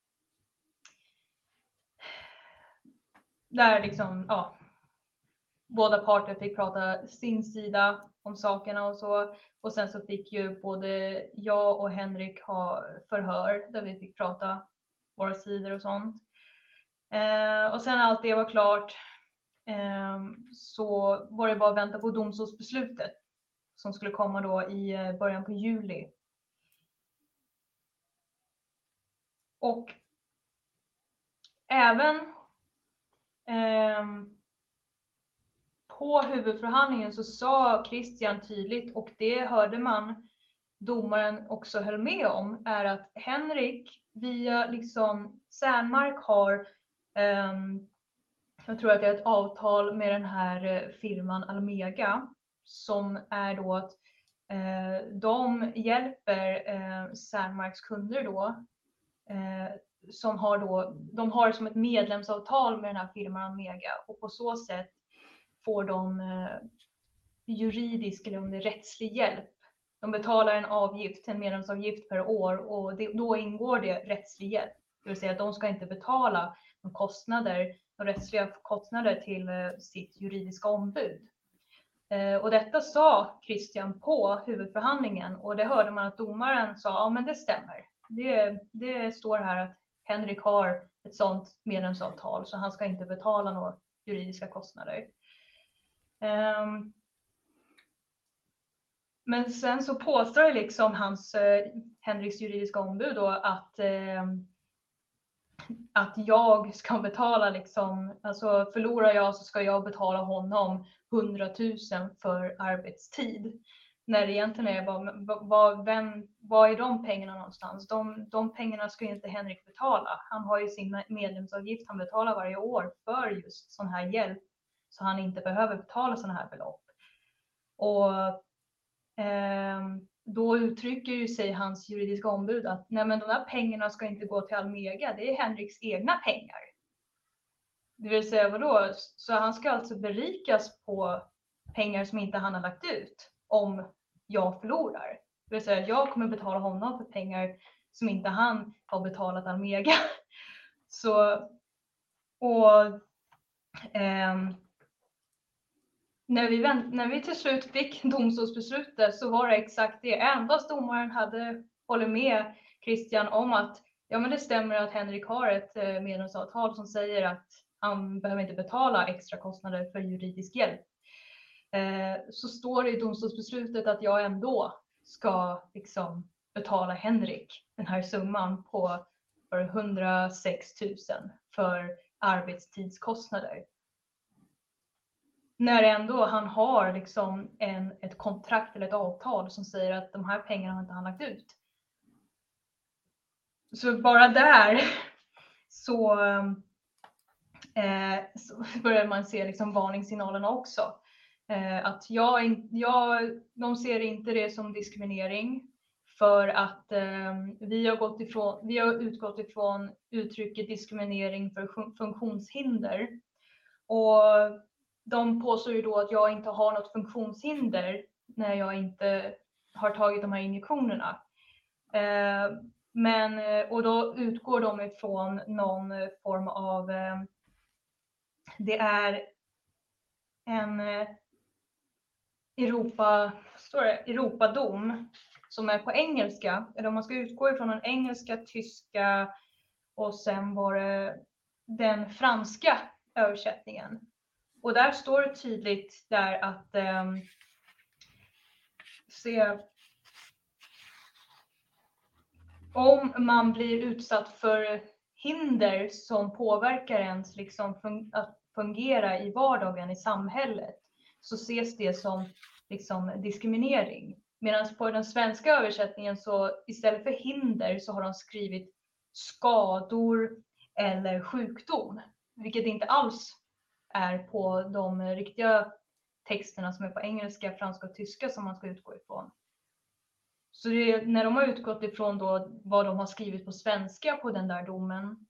Där liksom, ja, båda parter fick prata sin sida om sakerna och så. Och sen så fick ju både jag och Henrik ha förhör där vi fick prata våra sidor och sånt. Eh, och sen allt det var klart eh, så var det bara att vänta på domstolsbeslutet som skulle komma då i början på juli. Och även på huvudförhandlingen så sa Christian tydligt, och det hörde man domaren också höll med om, är att Henrik via liksom Sandmark har um, jag tror att det är ett avtal med den här firman Almega som är då att uh, de hjälper uh, Sandmarks kunder då uh, som har då, de har som ett medlemsavtal med den här firman Almega och på så sätt får de eh, juridisk eller om det är rättslig hjälp. De betalar en avgift, en medlemsavgift per år och det, då ingår det rättslig hjälp. Det vill säga att de ska inte betala de kostnader, de rättsliga kostnader till eh, sitt juridiska ombud. Eh, och detta sa Christian på huvudförhandlingen och det hörde man att domaren sa, ja men det stämmer. Det, det står här att Henrik har ett sådant medlemsavtal så han ska inte betala några juridiska kostnader. Um, men sen så påstår liksom hans, eh, Henriks juridiska ombud då att, eh, att jag ska betala liksom, alltså förlorar jag så ska jag betala honom hundratusen för arbetstid. När det egentligen är vad, vad, vem, vad är de pengarna någonstans? De, de pengarna ska inte Henrik betala. Han har ju sin medlemsavgift han betalar varje år för just sån här hjälp. Så han inte behöver betala såna här belopp. Och eh, då uttrycker ju sig hans juridiska ombud att nej men de här pengarna ska inte gå till Almega. Det är Henriks egna pengar. Det vill säga vadå? Så han ska alltså berikas på pengar som inte han har lagt ut om jag förlorar. Det vill säga jag kommer betala honom för pengar som inte han har betalat Almega. Så och eh, när, vi vänt, när vi till slut fick domstolsbeslutet så var det exakt det. Endast domaren hade hållit med Christian om att ja men det stämmer att Henrik har ett eh, medlemsavtal som säger att han behöver inte betala extra kostnader för juridisk hjälp. Eh, så står det i domstolsbeslutet att jag ändå ska liksom betala Henrik den här summan på för hundrasex tusen för arbetstidskostnader. när ändå han har liksom en, ett kontrakt eller ett avtal som säger att de här pengarna har inte han lagt ut. Så bara där så, eh, så börjar man se liksom varningssignalerna också. Eh, att jag, jag, de ser inte det som diskriminering för att eh, vi, har gått ifrån, vi har utgått ifrån uttrycket diskriminering för funktionshinder. Och de påstår ju då att jag inte har något funktionshinder när jag inte har tagit de här injektionerna. Eh, men, och då utgår de ifrån någon form av, eh, det är en eh, Europa, står det, Europadom som är på engelska. Eller om man ska utgå ifrån den engelska, tyska och sen var det den franska översättningen. Och där står det tydligt där att eh, se om man blir utsatt för hinder som påverkar ens liksom fun- att fungera i vardagen i samhället, så ses det som liksom diskriminering. Medan på den svenska översättningen så istället för hinder så har de skrivit skador eller sjukdom, vilket inte alls är på de riktiga texterna som är på engelska, franska och tyska som man ska utgå ifrån. Så det, när de har utgått ifrån då vad de har skrivit på svenska på den där domen,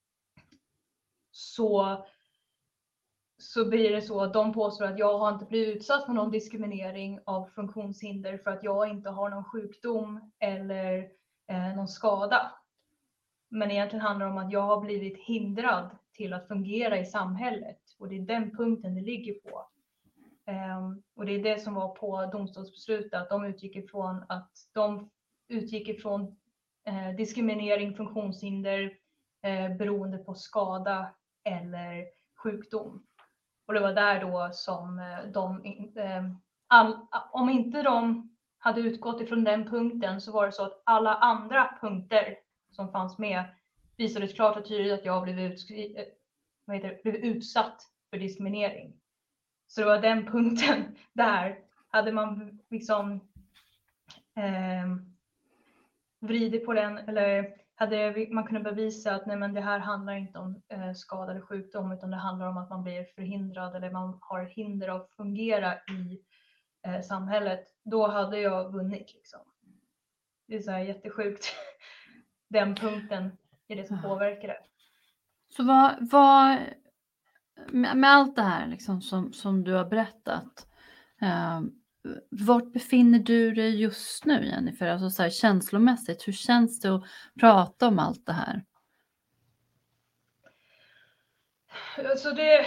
så, så blir det så att de påstår att jag har inte blivit utsatt för någon diskriminering av funktionshinder för att jag inte har någon sjukdom eller eh, någon skada. Men egentligen handlar det om att jag har blivit hindrad till att fungera i samhället. Och det är den punkten det ligger på. Um, och det är det som var på domstolsbeslutet, att de utgick ifrån att de utgick ifrån eh, diskriminering, funktionshinder eh, beroende på skada eller sjukdom. Och det var där då som eh, de, eh, all, om inte de hade utgått ifrån den punkten, så var det så att alla andra punkter som fanns med visade klart och tydligt att jag blev, utskri- vad heter det, blev utsatt för diskriminering. Så det var den punkten där hade man liksom eh, vridit på den, eller hade man kunnat bevisa att nej, men det här handlar inte om eh, skada eller sjukdom, utan det handlar om att man blir förhindrad eller man har hinder av att fungera i eh, samhället, då hade jag vunnit liksom. Det är så här jättesjukt. Den punkten är det som påverkar det. Så vad, vad med, med allt det här liksom som, som du har berättat, eh, vart befinner du dig just nu, Jennifer? Alltså så här, känslomässigt, hur känns det att prata om allt det här? Alltså det,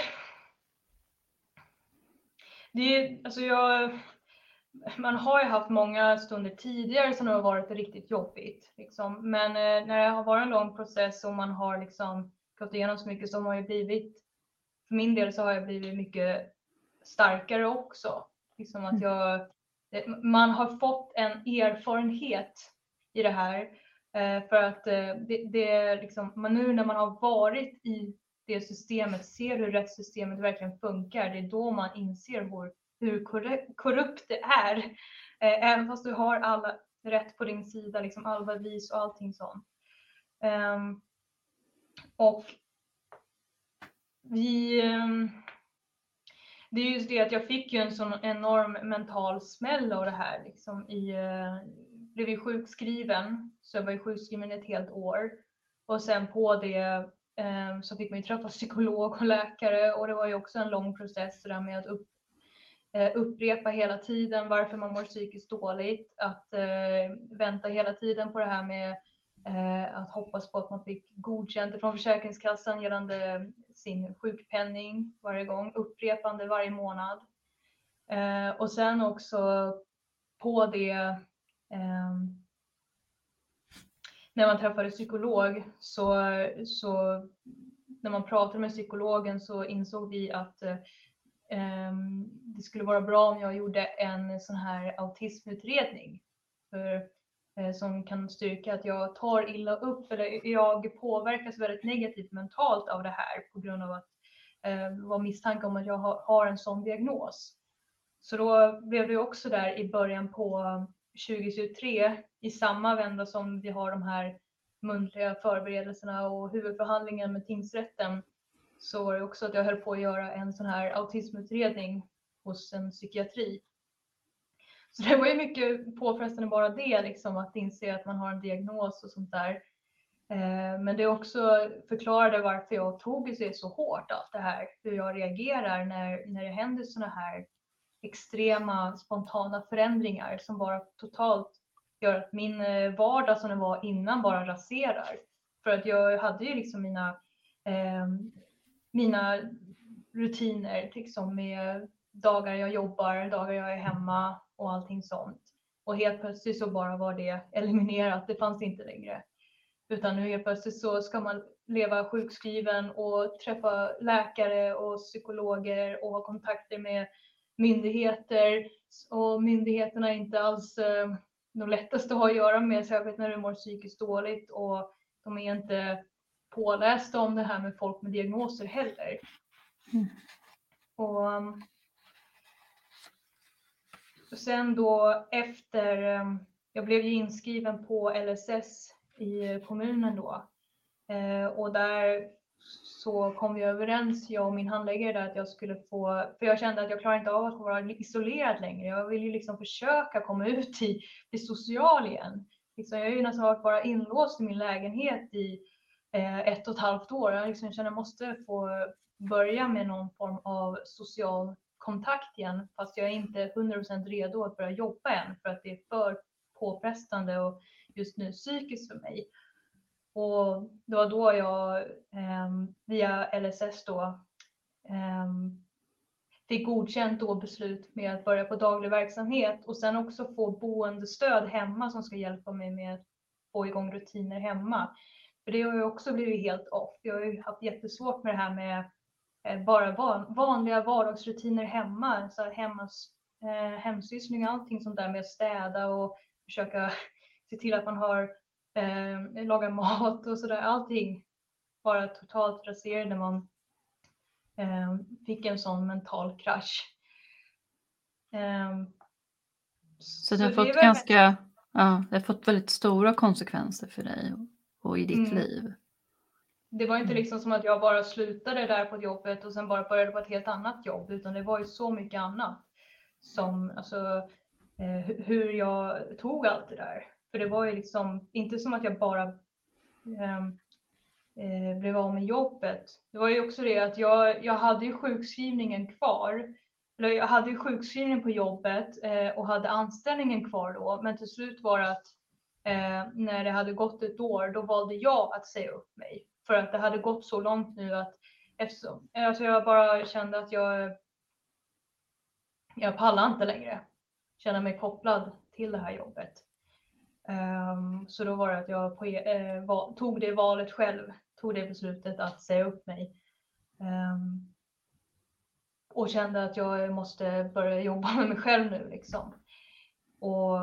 det alltså jag, man har ju haft många stunder tidigare som har varit riktigt jobbigt. Liksom. Men eh, när det har varit en lång process och man har liksom gått igenom så mycket, som har ju blivit, för min del så har jag blivit mycket starkare också. Liksom att jag, man har fått en erfarenhet i det här. Eh, för att eh, det, det är liksom, man nu när man har varit i det systemet, ser hur rättssystemet verkligen funkar, det är då man inser hur, hur korrupt det är. Eh, även fast du har alla rätt på din sida, liksom all bevis och allting sånt. Eh, och vi... Eh, det är just det att jag fick ju en sån enorm mental smäll av det här. Liksom i, eh, blev ju sjukskriven, så jag var ju sjukskriven ett helt år. Och sen på det eh, så fick man ju träffa psykolog och läkare. Och det var ju också en lång process där med att upp, eh, upprepa hela tiden varför man mår psykiskt dåligt. Att eh, vänta hela tiden på det här med eh, att hoppas på att man fick godkänt från Försäkringskassan gällande sin sjukpenning varje gång, upprepande varje månad. Eh, och sen också på det, eh, när man träffade psykolog, så, så när man pratade med psykologen så insåg vi att eh, det skulle vara bra om jag gjorde en sån här autismutredning. För, eh, som kan styrka att jag tar illa upp eller jag påverkas väldigt negativt mentalt av det här på grund av att eh, var misstanke om att jag har, har en sån diagnos. Så då blev det också där i början på tjugohundratjugotre, i samma vända som vi har de här muntliga förberedelserna och huvudförhandlingen med tingsrätten, så var det också att jag höll på att göra en sån här autismutredning hos en psykiatri. Så det var ju mycket påfrestande bara det, liksom, att inse att man har en diagnos och sånt där. Men det också förklarade varför jag tog det så hårt, allt det här. Hur jag reagerar när, när det händer såna här extrema spontana förändringar som bara totalt gör att min vardag som det var innan bara raserar. För att jag hade ju liksom mina, eh, mina rutiner liksom, med dagar jag jobbar, dagar jag är hemma och allting sånt. Och helt plötsligt så bara var det eliminerat, det fanns inte längre. Utan nu helt plötsligt så ska man leva sjukskriven och träffa läkare och psykologer och ha kontakter med myndigheter. Och myndigheterna är inte alls eh, de lättaste att ha att göra med, särskilt när du mår psykiskt dåligt. Och de är inte pålästa om det här med folk med diagnoser heller. Mm. Och, och sen då efter, jag blev ju inskriven på L S S i kommunen då. Eh, och där så kom vi överens, jag och min handläggare, där att jag skulle få, för jag kände att jag klarar inte av att vara isolerad längre. Jag vill ju liksom försöka komma ut i det social igen. Liksom, jag har ju nästan varit bara inlåst i min lägenhet i eh, ett och ett halvt år. Jag liksom känner att jag måste få börja med någon form av social kontakt igen. Fast jag är inte hundra procent redo att börja jobba än, för att det är för påfrestande och just nu psykiskt för mig. Och det var då jag eh, via L S S då eh, fick godkänt då beslut med att börja på daglig verksamhet och sen också få boendestöd hemma som ska hjälpa mig med att få igång rutiner hemma. För det har ju också blivit helt off. Jag har ju haft jättesvårt med det här med eh, bara van, vanliga vardagsrutiner hemma. Så hemma eh, hemsysslning och allting sånt där med att städa och försöka se till att man har eh, laga mat och sådär. Allting bara totalt raserade när man eh, fick en sån mental krasch. Eh, så det har så fått det ganska, väldigt... ja, det har fått väldigt stora konsekvenser för dig och, och i ditt mm. liv. Det var inte liksom som att jag bara slutade där på jobbet och sen bara började på ett helt annat jobb, utan det var ju så mycket annat som, alltså eh, hur jag tog allt det där. För det var ju liksom inte som att jag bara eh, eh, blev av med jobbet. Det var ju också det att jag, jag hade ju sjukskrivningen kvar. Eller jag hade ju sjukskrivningen på jobbet eh, och hade anställningen kvar då. Men till slut var det att eh, när det hade gått ett år, då valde jag att säga upp mig. För att det hade gått så långt nu att eftersom, alltså jag bara kände att jag, jag pallar inte längre. Känner mig kopplad till det här jobbet. Um, så då var det att jag på, eh, val, tog det valet själv. Tog det beslutet att säga upp mig. Um, och kände att jag måste börja jobba med mig själv nu liksom. Och,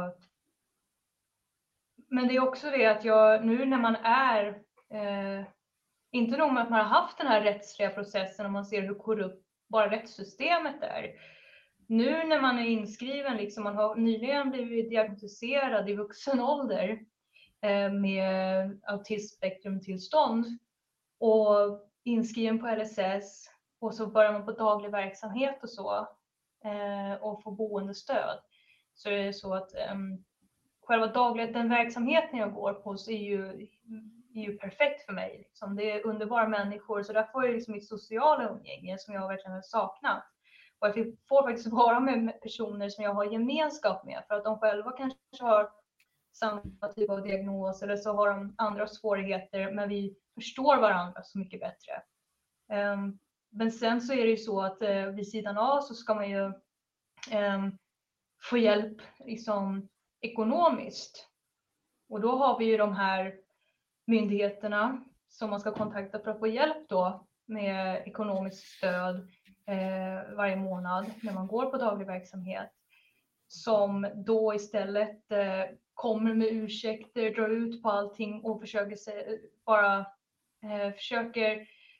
men det är också det att jag nu när man är eh, inte nog med att man har haft den här rättsliga processen och man ser hur korrupt bara rättssystemet är. Nu när man är inskriven, liksom, man har nyligen blivit diagnostiserad i vuxen ålder eh, med autismspektrumtillstånd och inskriven på L S S och så börjar man på daglig verksamhet och så eh, och får boendestöd. Så är det så att eh, själva dagliga, den verksamheten jag går på så är ju är ju perfekt för mig. Liksom. Det är underbara människor, så där får jag liksom mitt sociala umgänge som jag verkligen har saknat. Och jag får faktiskt vara med personer som jag har gemenskap med, för att de själva kanske har samma typ av diagnos eller så har de andra svårigheter, men vi förstår varandra så mycket bättre. Um, men sen så är det ju så att uh, vid sidan av så ska man ju um, få hjälp liksom, ekonomiskt. Och då har vi ju de här myndigheterna som man ska kontakta för att få hjälp då med ekonomiskt stöd eh, varje månad när man går på daglig verksamhet. Som då istället eh, kommer med ursäkter, drar ut på allting och försöker se, bara eh, försöker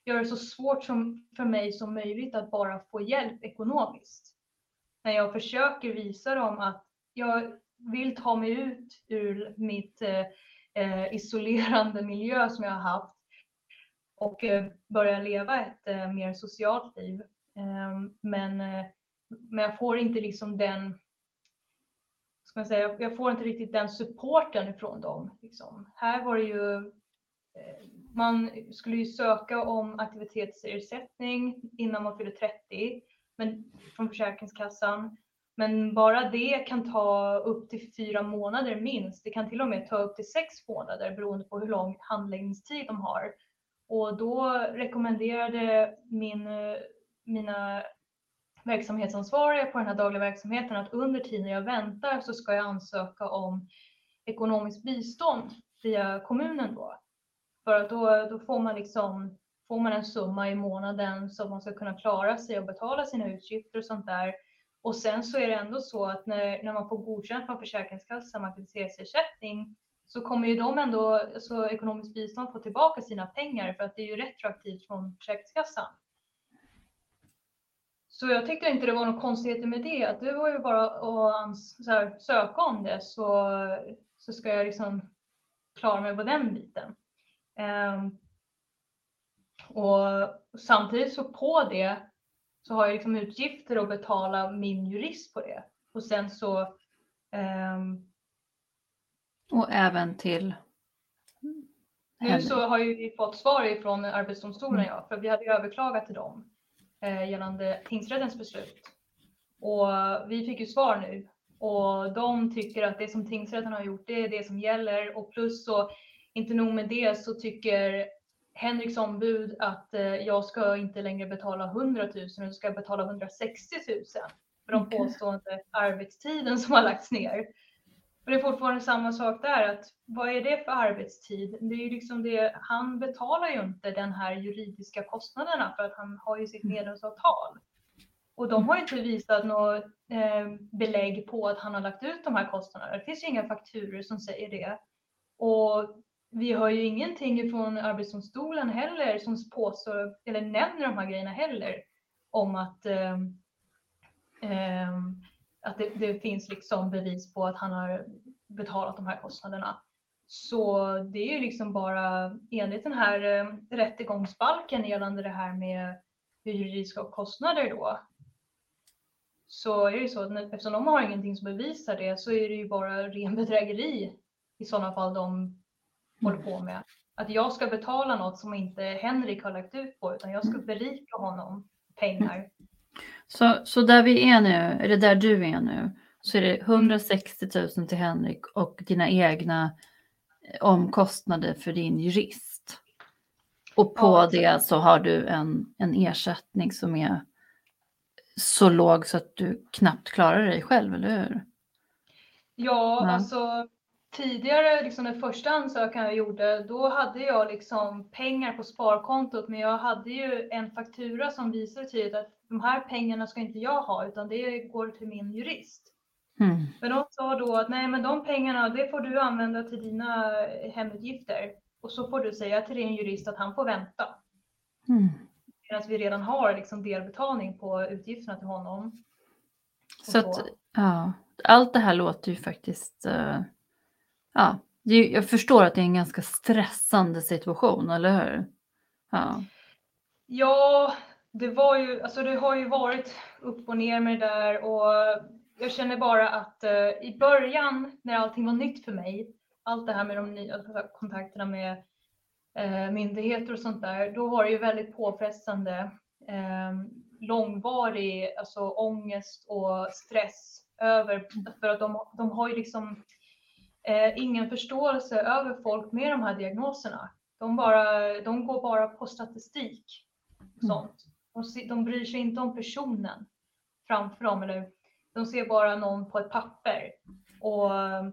göra det så svårt som, för mig som möjligt att bara få hjälp ekonomiskt. När jag försöker visa dem att jag vill ta mig ut ur mitt eh, isolerande miljö som jag har haft och eh, börja leva ett eh, mer socialt liv. Eh, men, eh, men jag får inte liksom den, ska man säga, jag får inte riktigt den supporten ifrån dem. Liksom. Här var det ju, eh, man skulle ju söka om aktivitetsersättning innan man fyller trettio, men från Försäkringskassan. Men bara det kan ta upp till fyra månader minst. Det kan till och med ta upp till sex månader beroende på hur lång handläggningstid de har. Och då rekommenderade min, mina verksamhetsansvariga på den här dagliga verksamheten att under tiden jag väntar så ska jag ansöka om ekonomiskt bistånd via kommunen då. För att då, då får man liksom, får man en summa i månaden så att man ska kunna klara sig och betala sina utgifter och sånt där. Och sen så är det ändå så att när, när man får godkänt från Försäkringskassan med aktivitetsersättning så kommer ju de ändå, så ekonomiskt bistånd, få tillbaka sina pengar för att det är ju retroaktivt från Försäkringskassan. Så jag tyckte inte det var något konstigheter med det. Att det var ju bara att så här, söka om det så, så ska jag liksom klara mig på den biten. Um, och samtidigt så på det så har jag liksom utgifter att betala min jurist på det. Och sen så... Um, och även till... Nu så har ju vi fått svar ifrån Arbetsdomstolen, ja, för vi hade överklagat till dem eh, gällande tingsrättens beslut. Och vi fick ju svar nu. Och de tycker att det som tingsrätten har gjort, det är det som gäller. Och plus så, inte nog med det, så tycker Henriks ombud att eh, jag ska inte längre betala hundratusen, utan ska jag betala hundrasextio tusen. För de Okay. påstående arbetstiden som har lagts ner. Och det är fortfarande samma sak där, att vad är det för arbetstid? Det är ju liksom det, han betalar ju inte den här juridiska kostnaderna för att han har ju sitt medlemsavtal. Och de har inte visat något eh, belägg på att han har lagt ut de här kostnaderna. Det finns ju inga fakturer som säger det. Och vi har ju ingenting från Arbetsdomstolen heller som påstår eller nämner de här grejerna heller om att eh, eh, att det, det finns liksom bevis på att han har betalat de här kostnaderna. Så det är ju liksom bara enligt den här eh, rättegångsbalken gällande det här med juridiska kostnader då. Så är det ju så att eftersom de har ingenting som bevisar det så är det ju bara ren bedrägeri i sådana fall de mm. håller på med. Att jag ska betala något som inte Henrik har lagt ut på, utan jag ska berika honom pengar. Så, så där vi är nu, eller där du är nu, så är det hundrasextio tusen till Henrik och dina egna omkostnader för din jurist. Och på ja, det så har du en, en ersättning som är så låg så att du knappt klarar dig själv, eller hur? Ja, ja. alltså tidigare, liksom den första ansökan jag gjorde, då hade jag liksom pengar på sparkontot, men jag hade ju en faktura som visade tydligt att de här pengarna ska inte jag ha, utan det går till min jurist. Mm. Men de sa då att nej, men de pengarna, det får du använda till dina hemutgifter. Och så får du säga till din jurist att han får vänta. Mm. Medan vi redan har liksom delbetalning på utgifterna till honom. Så att, ja, allt det här låter ju faktiskt... Uh... Ja, jag förstår att det är en ganska stressande situation, eller hur? Ja, ja det var ju, alltså det har ju varit upp och ner med det där, och jag känner bara att uh, i början när allting var nytt för mig, allt det här med de nya kontakterna med uh, myndigheter och sånt där, då var det ju väldigt påfrestande, uh, långvarig alltså ångest och stress över, för att de, de har ju liksom Eh, ingen förståelse över folk med de här diagnoserna. De, bara, de går bara på statistik. Sånt. De, de bryr sig inte om personen framför dem. Eller, de ser bara någon på ett papper. Och,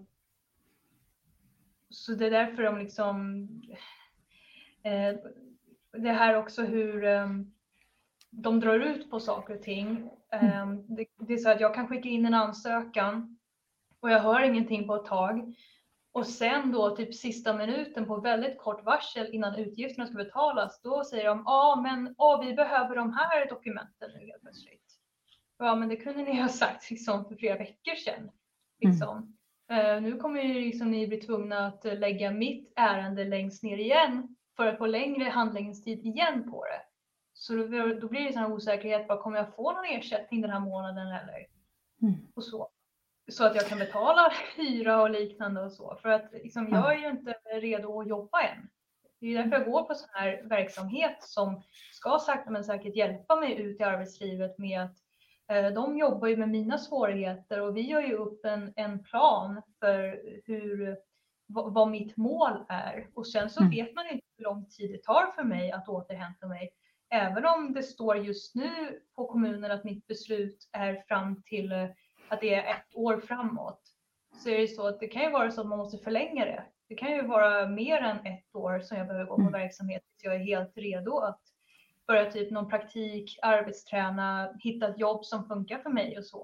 så det är därför de liksom... Eh, det här också hur eh, de drar ut på saker och ting. Eh, det, det är så att jag kan skicka in en ansökan. Och jag hör ingenting på ett tag. Och sen då typ sista minuten på väldigt kort varsel innan utgifterna ska betalas, då säger de, ja ah, men ah, vi behöver de här dokumenten nu helt plötsligt. Ja men det kunde ni ha sagt liksom, för flera veckor sedan. Liksom. Mm. Uh, nu kommer ju liksom, ni bli tvungna att lägga mitt ärende längst ner igen för att få längre handläggningstid igen på det. Så då, då blir det sån här osäkerhet, vad kommer jag få någon ersättning den här månaden eller? Mm. Och så. Så att jag kan betala hyra och liknande och så. För att liksom, jag är ju inte redo att jobba än. Det är därför jag går på sån här verksamhet som ska sakta men säkert hjälpa mig ut i arbetslivet med att eh, de jobbar ju med mina svårigheter och vi gör ju upp en, en plan för hur, vad, vad mitt mål är. Och sen så mm. vet man inte hur lång tid det tar för mig att återhämta mig. Även om det står just nu på kommunen att mitt beslut är fram till att det är ett år framåt, så är det så att det kan ju vara så att man måste förlänga det. Det kan ju vara mer än ett år som jag behöver gå på mm. verksamhet så jag är helt redo att börja typ någon praktik, arbetsträna, hitta ett jobb som funkar för mig och så.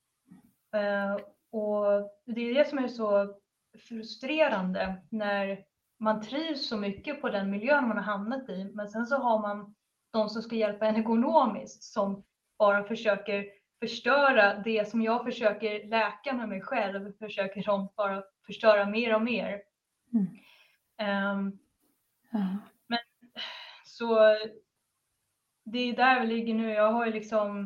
Uh, och det är det som är så frustrerande när man trivs så mycket på den miljön man har hamnat i, men sen så har man de som ska hjälpa en ekonomiskt som bara försöker förstöra det som jag försöker läka med mig själv, försöker de bara förstöra mer och mer. Mm. Um, mm. Men så det är där vi ligger nu. Jag har ju liksom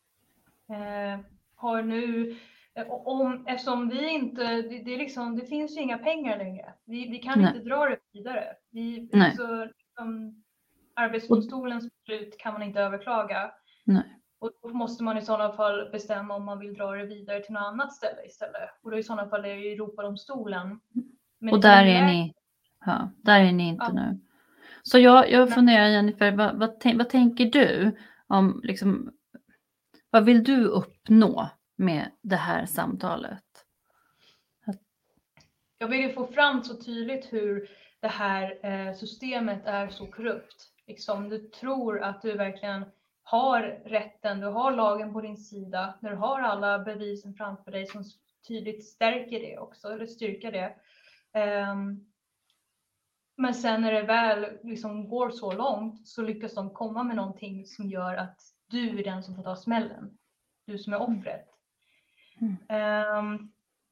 eh, har nu om, eftersom vi inte det, det, är liksom, det finns ju inga pengar längre. Vi, vi kan Nej. inte dra det vidare. Vi, så, liksom, Arbetsdomstolens beslut kan man inte överklaga. Nej. Och då måste man i sådana fall bestämma om man vill dra det vidare till något annat ställe istället. Och då i sådana fall är det ju Europadomstolen. Men och där är, är ni ja, där är ni inte ja. nu. Så jag, jag funderar Jennifer, vad, vad, vad tänker du om liksom, vad vill du uppnå med det här samtalet? Jag vill ju få fram så tydligt hur det här eh, systemet är så korrupt. Liksom, du tror att du verkligen har rätten, du har lagen på din sida, när du har alla bevisen framför dig som tydligt stärker det också, eller styrker det. Um, men sen när det väl liksom går så långt så lyckas de komma med någonting som gör att du är den som får ta smällen. Du som är offret. Mm. Um,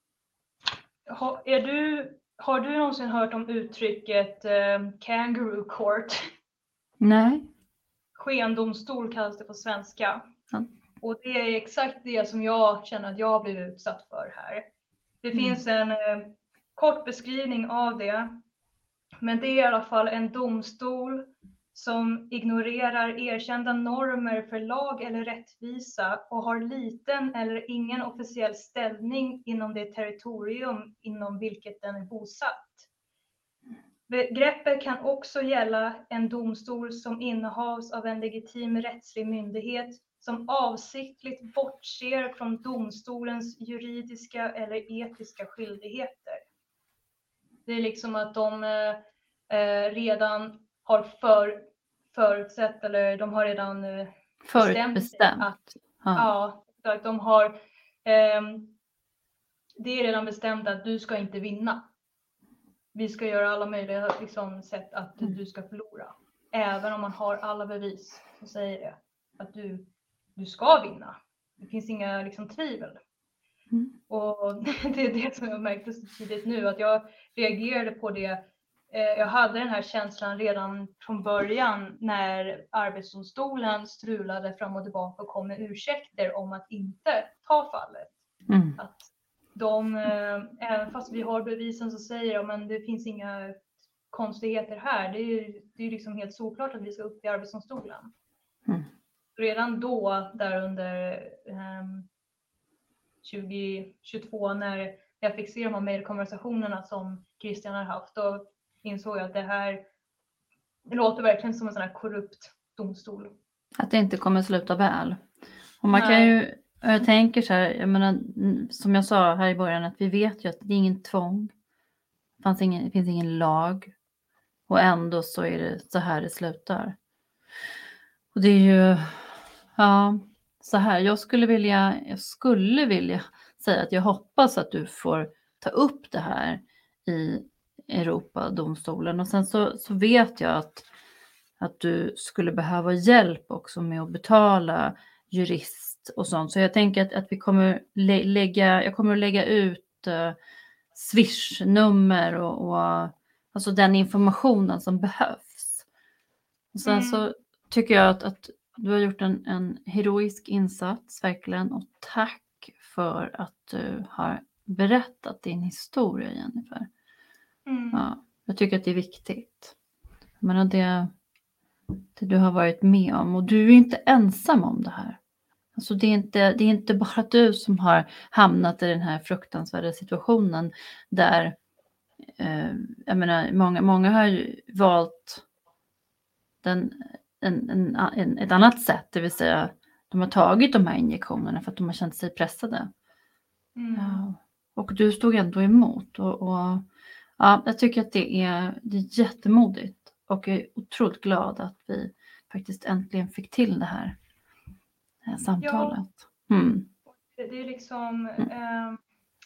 har, är du, har du någonsin hört om uttrycket um, kangaroo court? Nej. Skendomstol kallas det på svenska. Mm. Och det är exakt det som jag känner att jag har blivit utsatt för här. Det mm. finns en eh, kort beskrivning av det. Men det är i alla fall en domstol som ignorerar erkända normer för lag eller rättvisa och har liten eller ingen officiell ställning inom det territorium inom vilket den är bosatt. Begreppet kan också gälla en domstol som innehas av en legitim rättslig myndighet som avsiktligt bortser från domstolens juridiska eller etiska skyldigheter. Det är liksom att de eh, redan har för, förutsett eller de har redan eh, bestämt, bestämt att ja. Ja, att de har eh, det är redan bestämt att du ska inte vinna. Vi ska göra alla möjliga liksom, sätt att mm. du ska förlora. Även om man har alla bevis som säger det. Att du, du ska vinna. Det finns inga liksom, tvivel. Mm. Och det är det som jag märkte så tidigt nu. Att jag reagerade på det. Jag hade den här känslan redan från början. När Arbetsdomstolen strulade fram och tillbaka och kom med ursäkter om att inte ta fallet. Mm. Att de, även fast vi har bevisen så säger de att det finns inga konstigheter här. Det är ju det är liksom helt såklart att vi ska upp i Arbetsdomstolen. Mm. Redan då, där under um, tjugo tjugotvå, när jag fick se de här mejlkonversationerna som Christian har haft, då insåg jag att det här det låter verkligen som en sån här korrupt domstol. Att det inte kommer sluta väl. Och man Nej. kan ju Jag tänker så här, jag menar, som jag sa här i början, att vi vet ju att det är ingen tvång. Det, fanns ingen, det finns ingen lag. Och ändå så är det så här det slutar. Och det är ju, ja, så här. Jag skulle vilja, jag skulle vilja säga att jag hoppas att du får ta upp det här i Europadomstolen. Och sen så, så vet jag att, att du skulle behöva hjälp också med att betala jurist och sånt. Så jag tänker att, att vi kommer lä- lägga, jag kommer att lägga ut uh, Swish-nummer och, och alltså den informationen som behövs. Och sen Mm. så tycker jag att, att du har gjort en, en heroisk insats, verkligen. Och tack för att du har berättat din historia, Jennifer. Mm. Ja, jag tycker att det är viktigt. Jag menar det, det du har varit med om. Och du är inte ensam om det här. Alltså det är inte, det är inte bara du som har hamnat i den här fruktansvärda situationen där eh, jag menar, många, många har ju valt den, en, en, en, ett annat sätt, det vill säga de har tagit de här injektionerna för att de har känt sig pressade. Mm. Ja, och du stod ändå emot och, och ja, jag tycker att det är, det är jättemodigt och jag är otroligt glad att vi faktiskt äntligen fick till det här, det här samtalet. Mm. Det, det är liksom Mm. eh,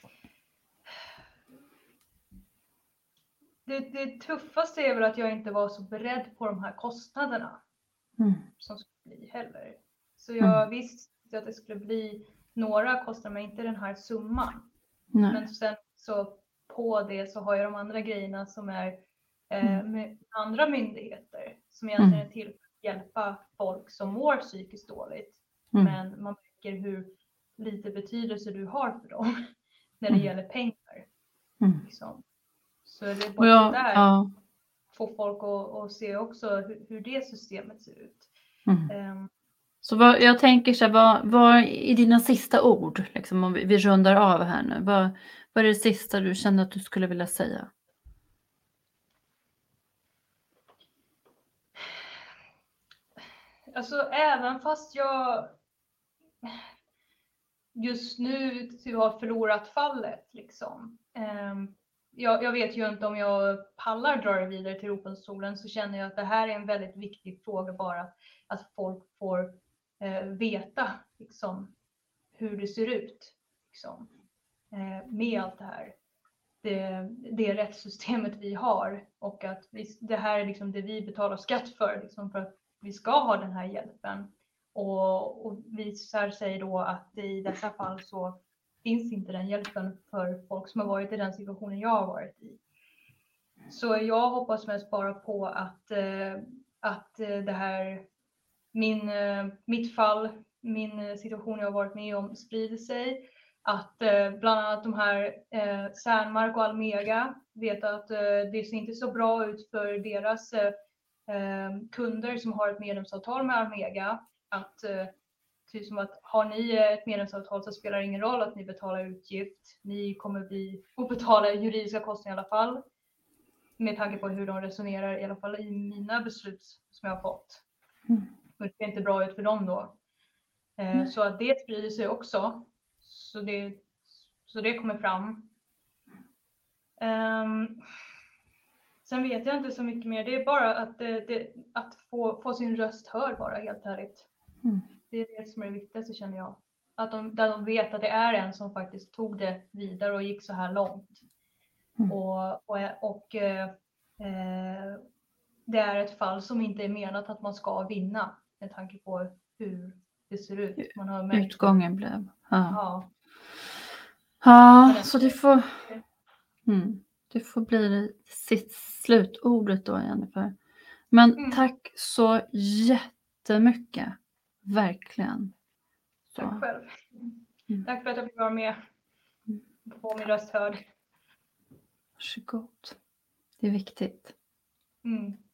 det, det tuffaste är väl att jag inte var så beredd på de här kostnaderna Mm. som skulle bli heller. Så jag Mm. visste att det skulle bli några kostnader, men inte den här summan. Nej. Men sen så på det så har jag de andra grejerna som är eh, Mm. med andra myndigheter som egentligen Mm. är till för att hjälpa folk som mår psykiskt dåligt. Mm. Men man märker hur lite betydelse du har för dem när det Mm. gäller pengar. Mm. Liksom. Så det är Och bara jag, där ja. få folk att, att se också hur, hur det systemet ser ut. Mm. Um, Så vad, jag tänker så här, vad, vad är dina sista ord, liksom, om vi, vi rundar av här nu, vad, vad är det sista du känner att du skulle vilja säga? alltså även fast jag just nu har förlorat fallet liksom. Um, jag, jag vet ju inte om jag pallar dra det vidare till Europadomstolen, så känner jag att det här är en väldigt viktig fråga, bara att folk får eh, veta liksom, hur det ser ut liksom, eh, med allt det här. Det, det rättssystemet vi har, och att vi, det här är liksom det vi betalar skatt för, liksom, för att vi ska ha den här hjälpen. Och, och visar sig då att i dessa fall så finns inte den hjälpen för folk som har varit i den situationen jag har varit i. Så jag hoppas mest bara på att, eh, att det här, min, eh, mitt fall, min situation jag har varit med om sprider sig. Att eh, bland annat de här eh, Sandmark och Almega vet att eh, det ser inte så bra ut för deras eh, kunder som har ett medlemsavtal med Almega. Att, eh, typ som att har ni ett medlemsavtal så spelar det ingen roll att ni betalar utgift. Ni kommer bli och betala juridiska kostnader i alla fall. Med tanke på hur de resonerar, i alla fall i mina beslut som jag har fått. Mm. Det ser inte bra ut för dem då. Eh, mm. Så att det sprider sig också. Så det, så det kommer fram. Um, sen vet jag inte så mycket mer. Det är bara att, det, det, att få, få sin röst hörd, bara helt ärligt. Mm. Det är det som är det viktigaste, känner jag. Att de, där de vet att det är en som faktiskt tog det vidare och gick så här långt. Mm. Och, och, och eh, det är ett fall som inte är menat att man ska vinna, med tanke på hur det ser ut. Man har märkt utgången blev. Ja, ja. ja så det får, mm, det får bli sitt slutordet då, Jennifer. Men mm. tack så jättemycket. Verkligen. Så. Tack själv. Mm. Tack för att jag fick vara med. Få min röst hörd. Varsågod. Det är viktigt. Mm.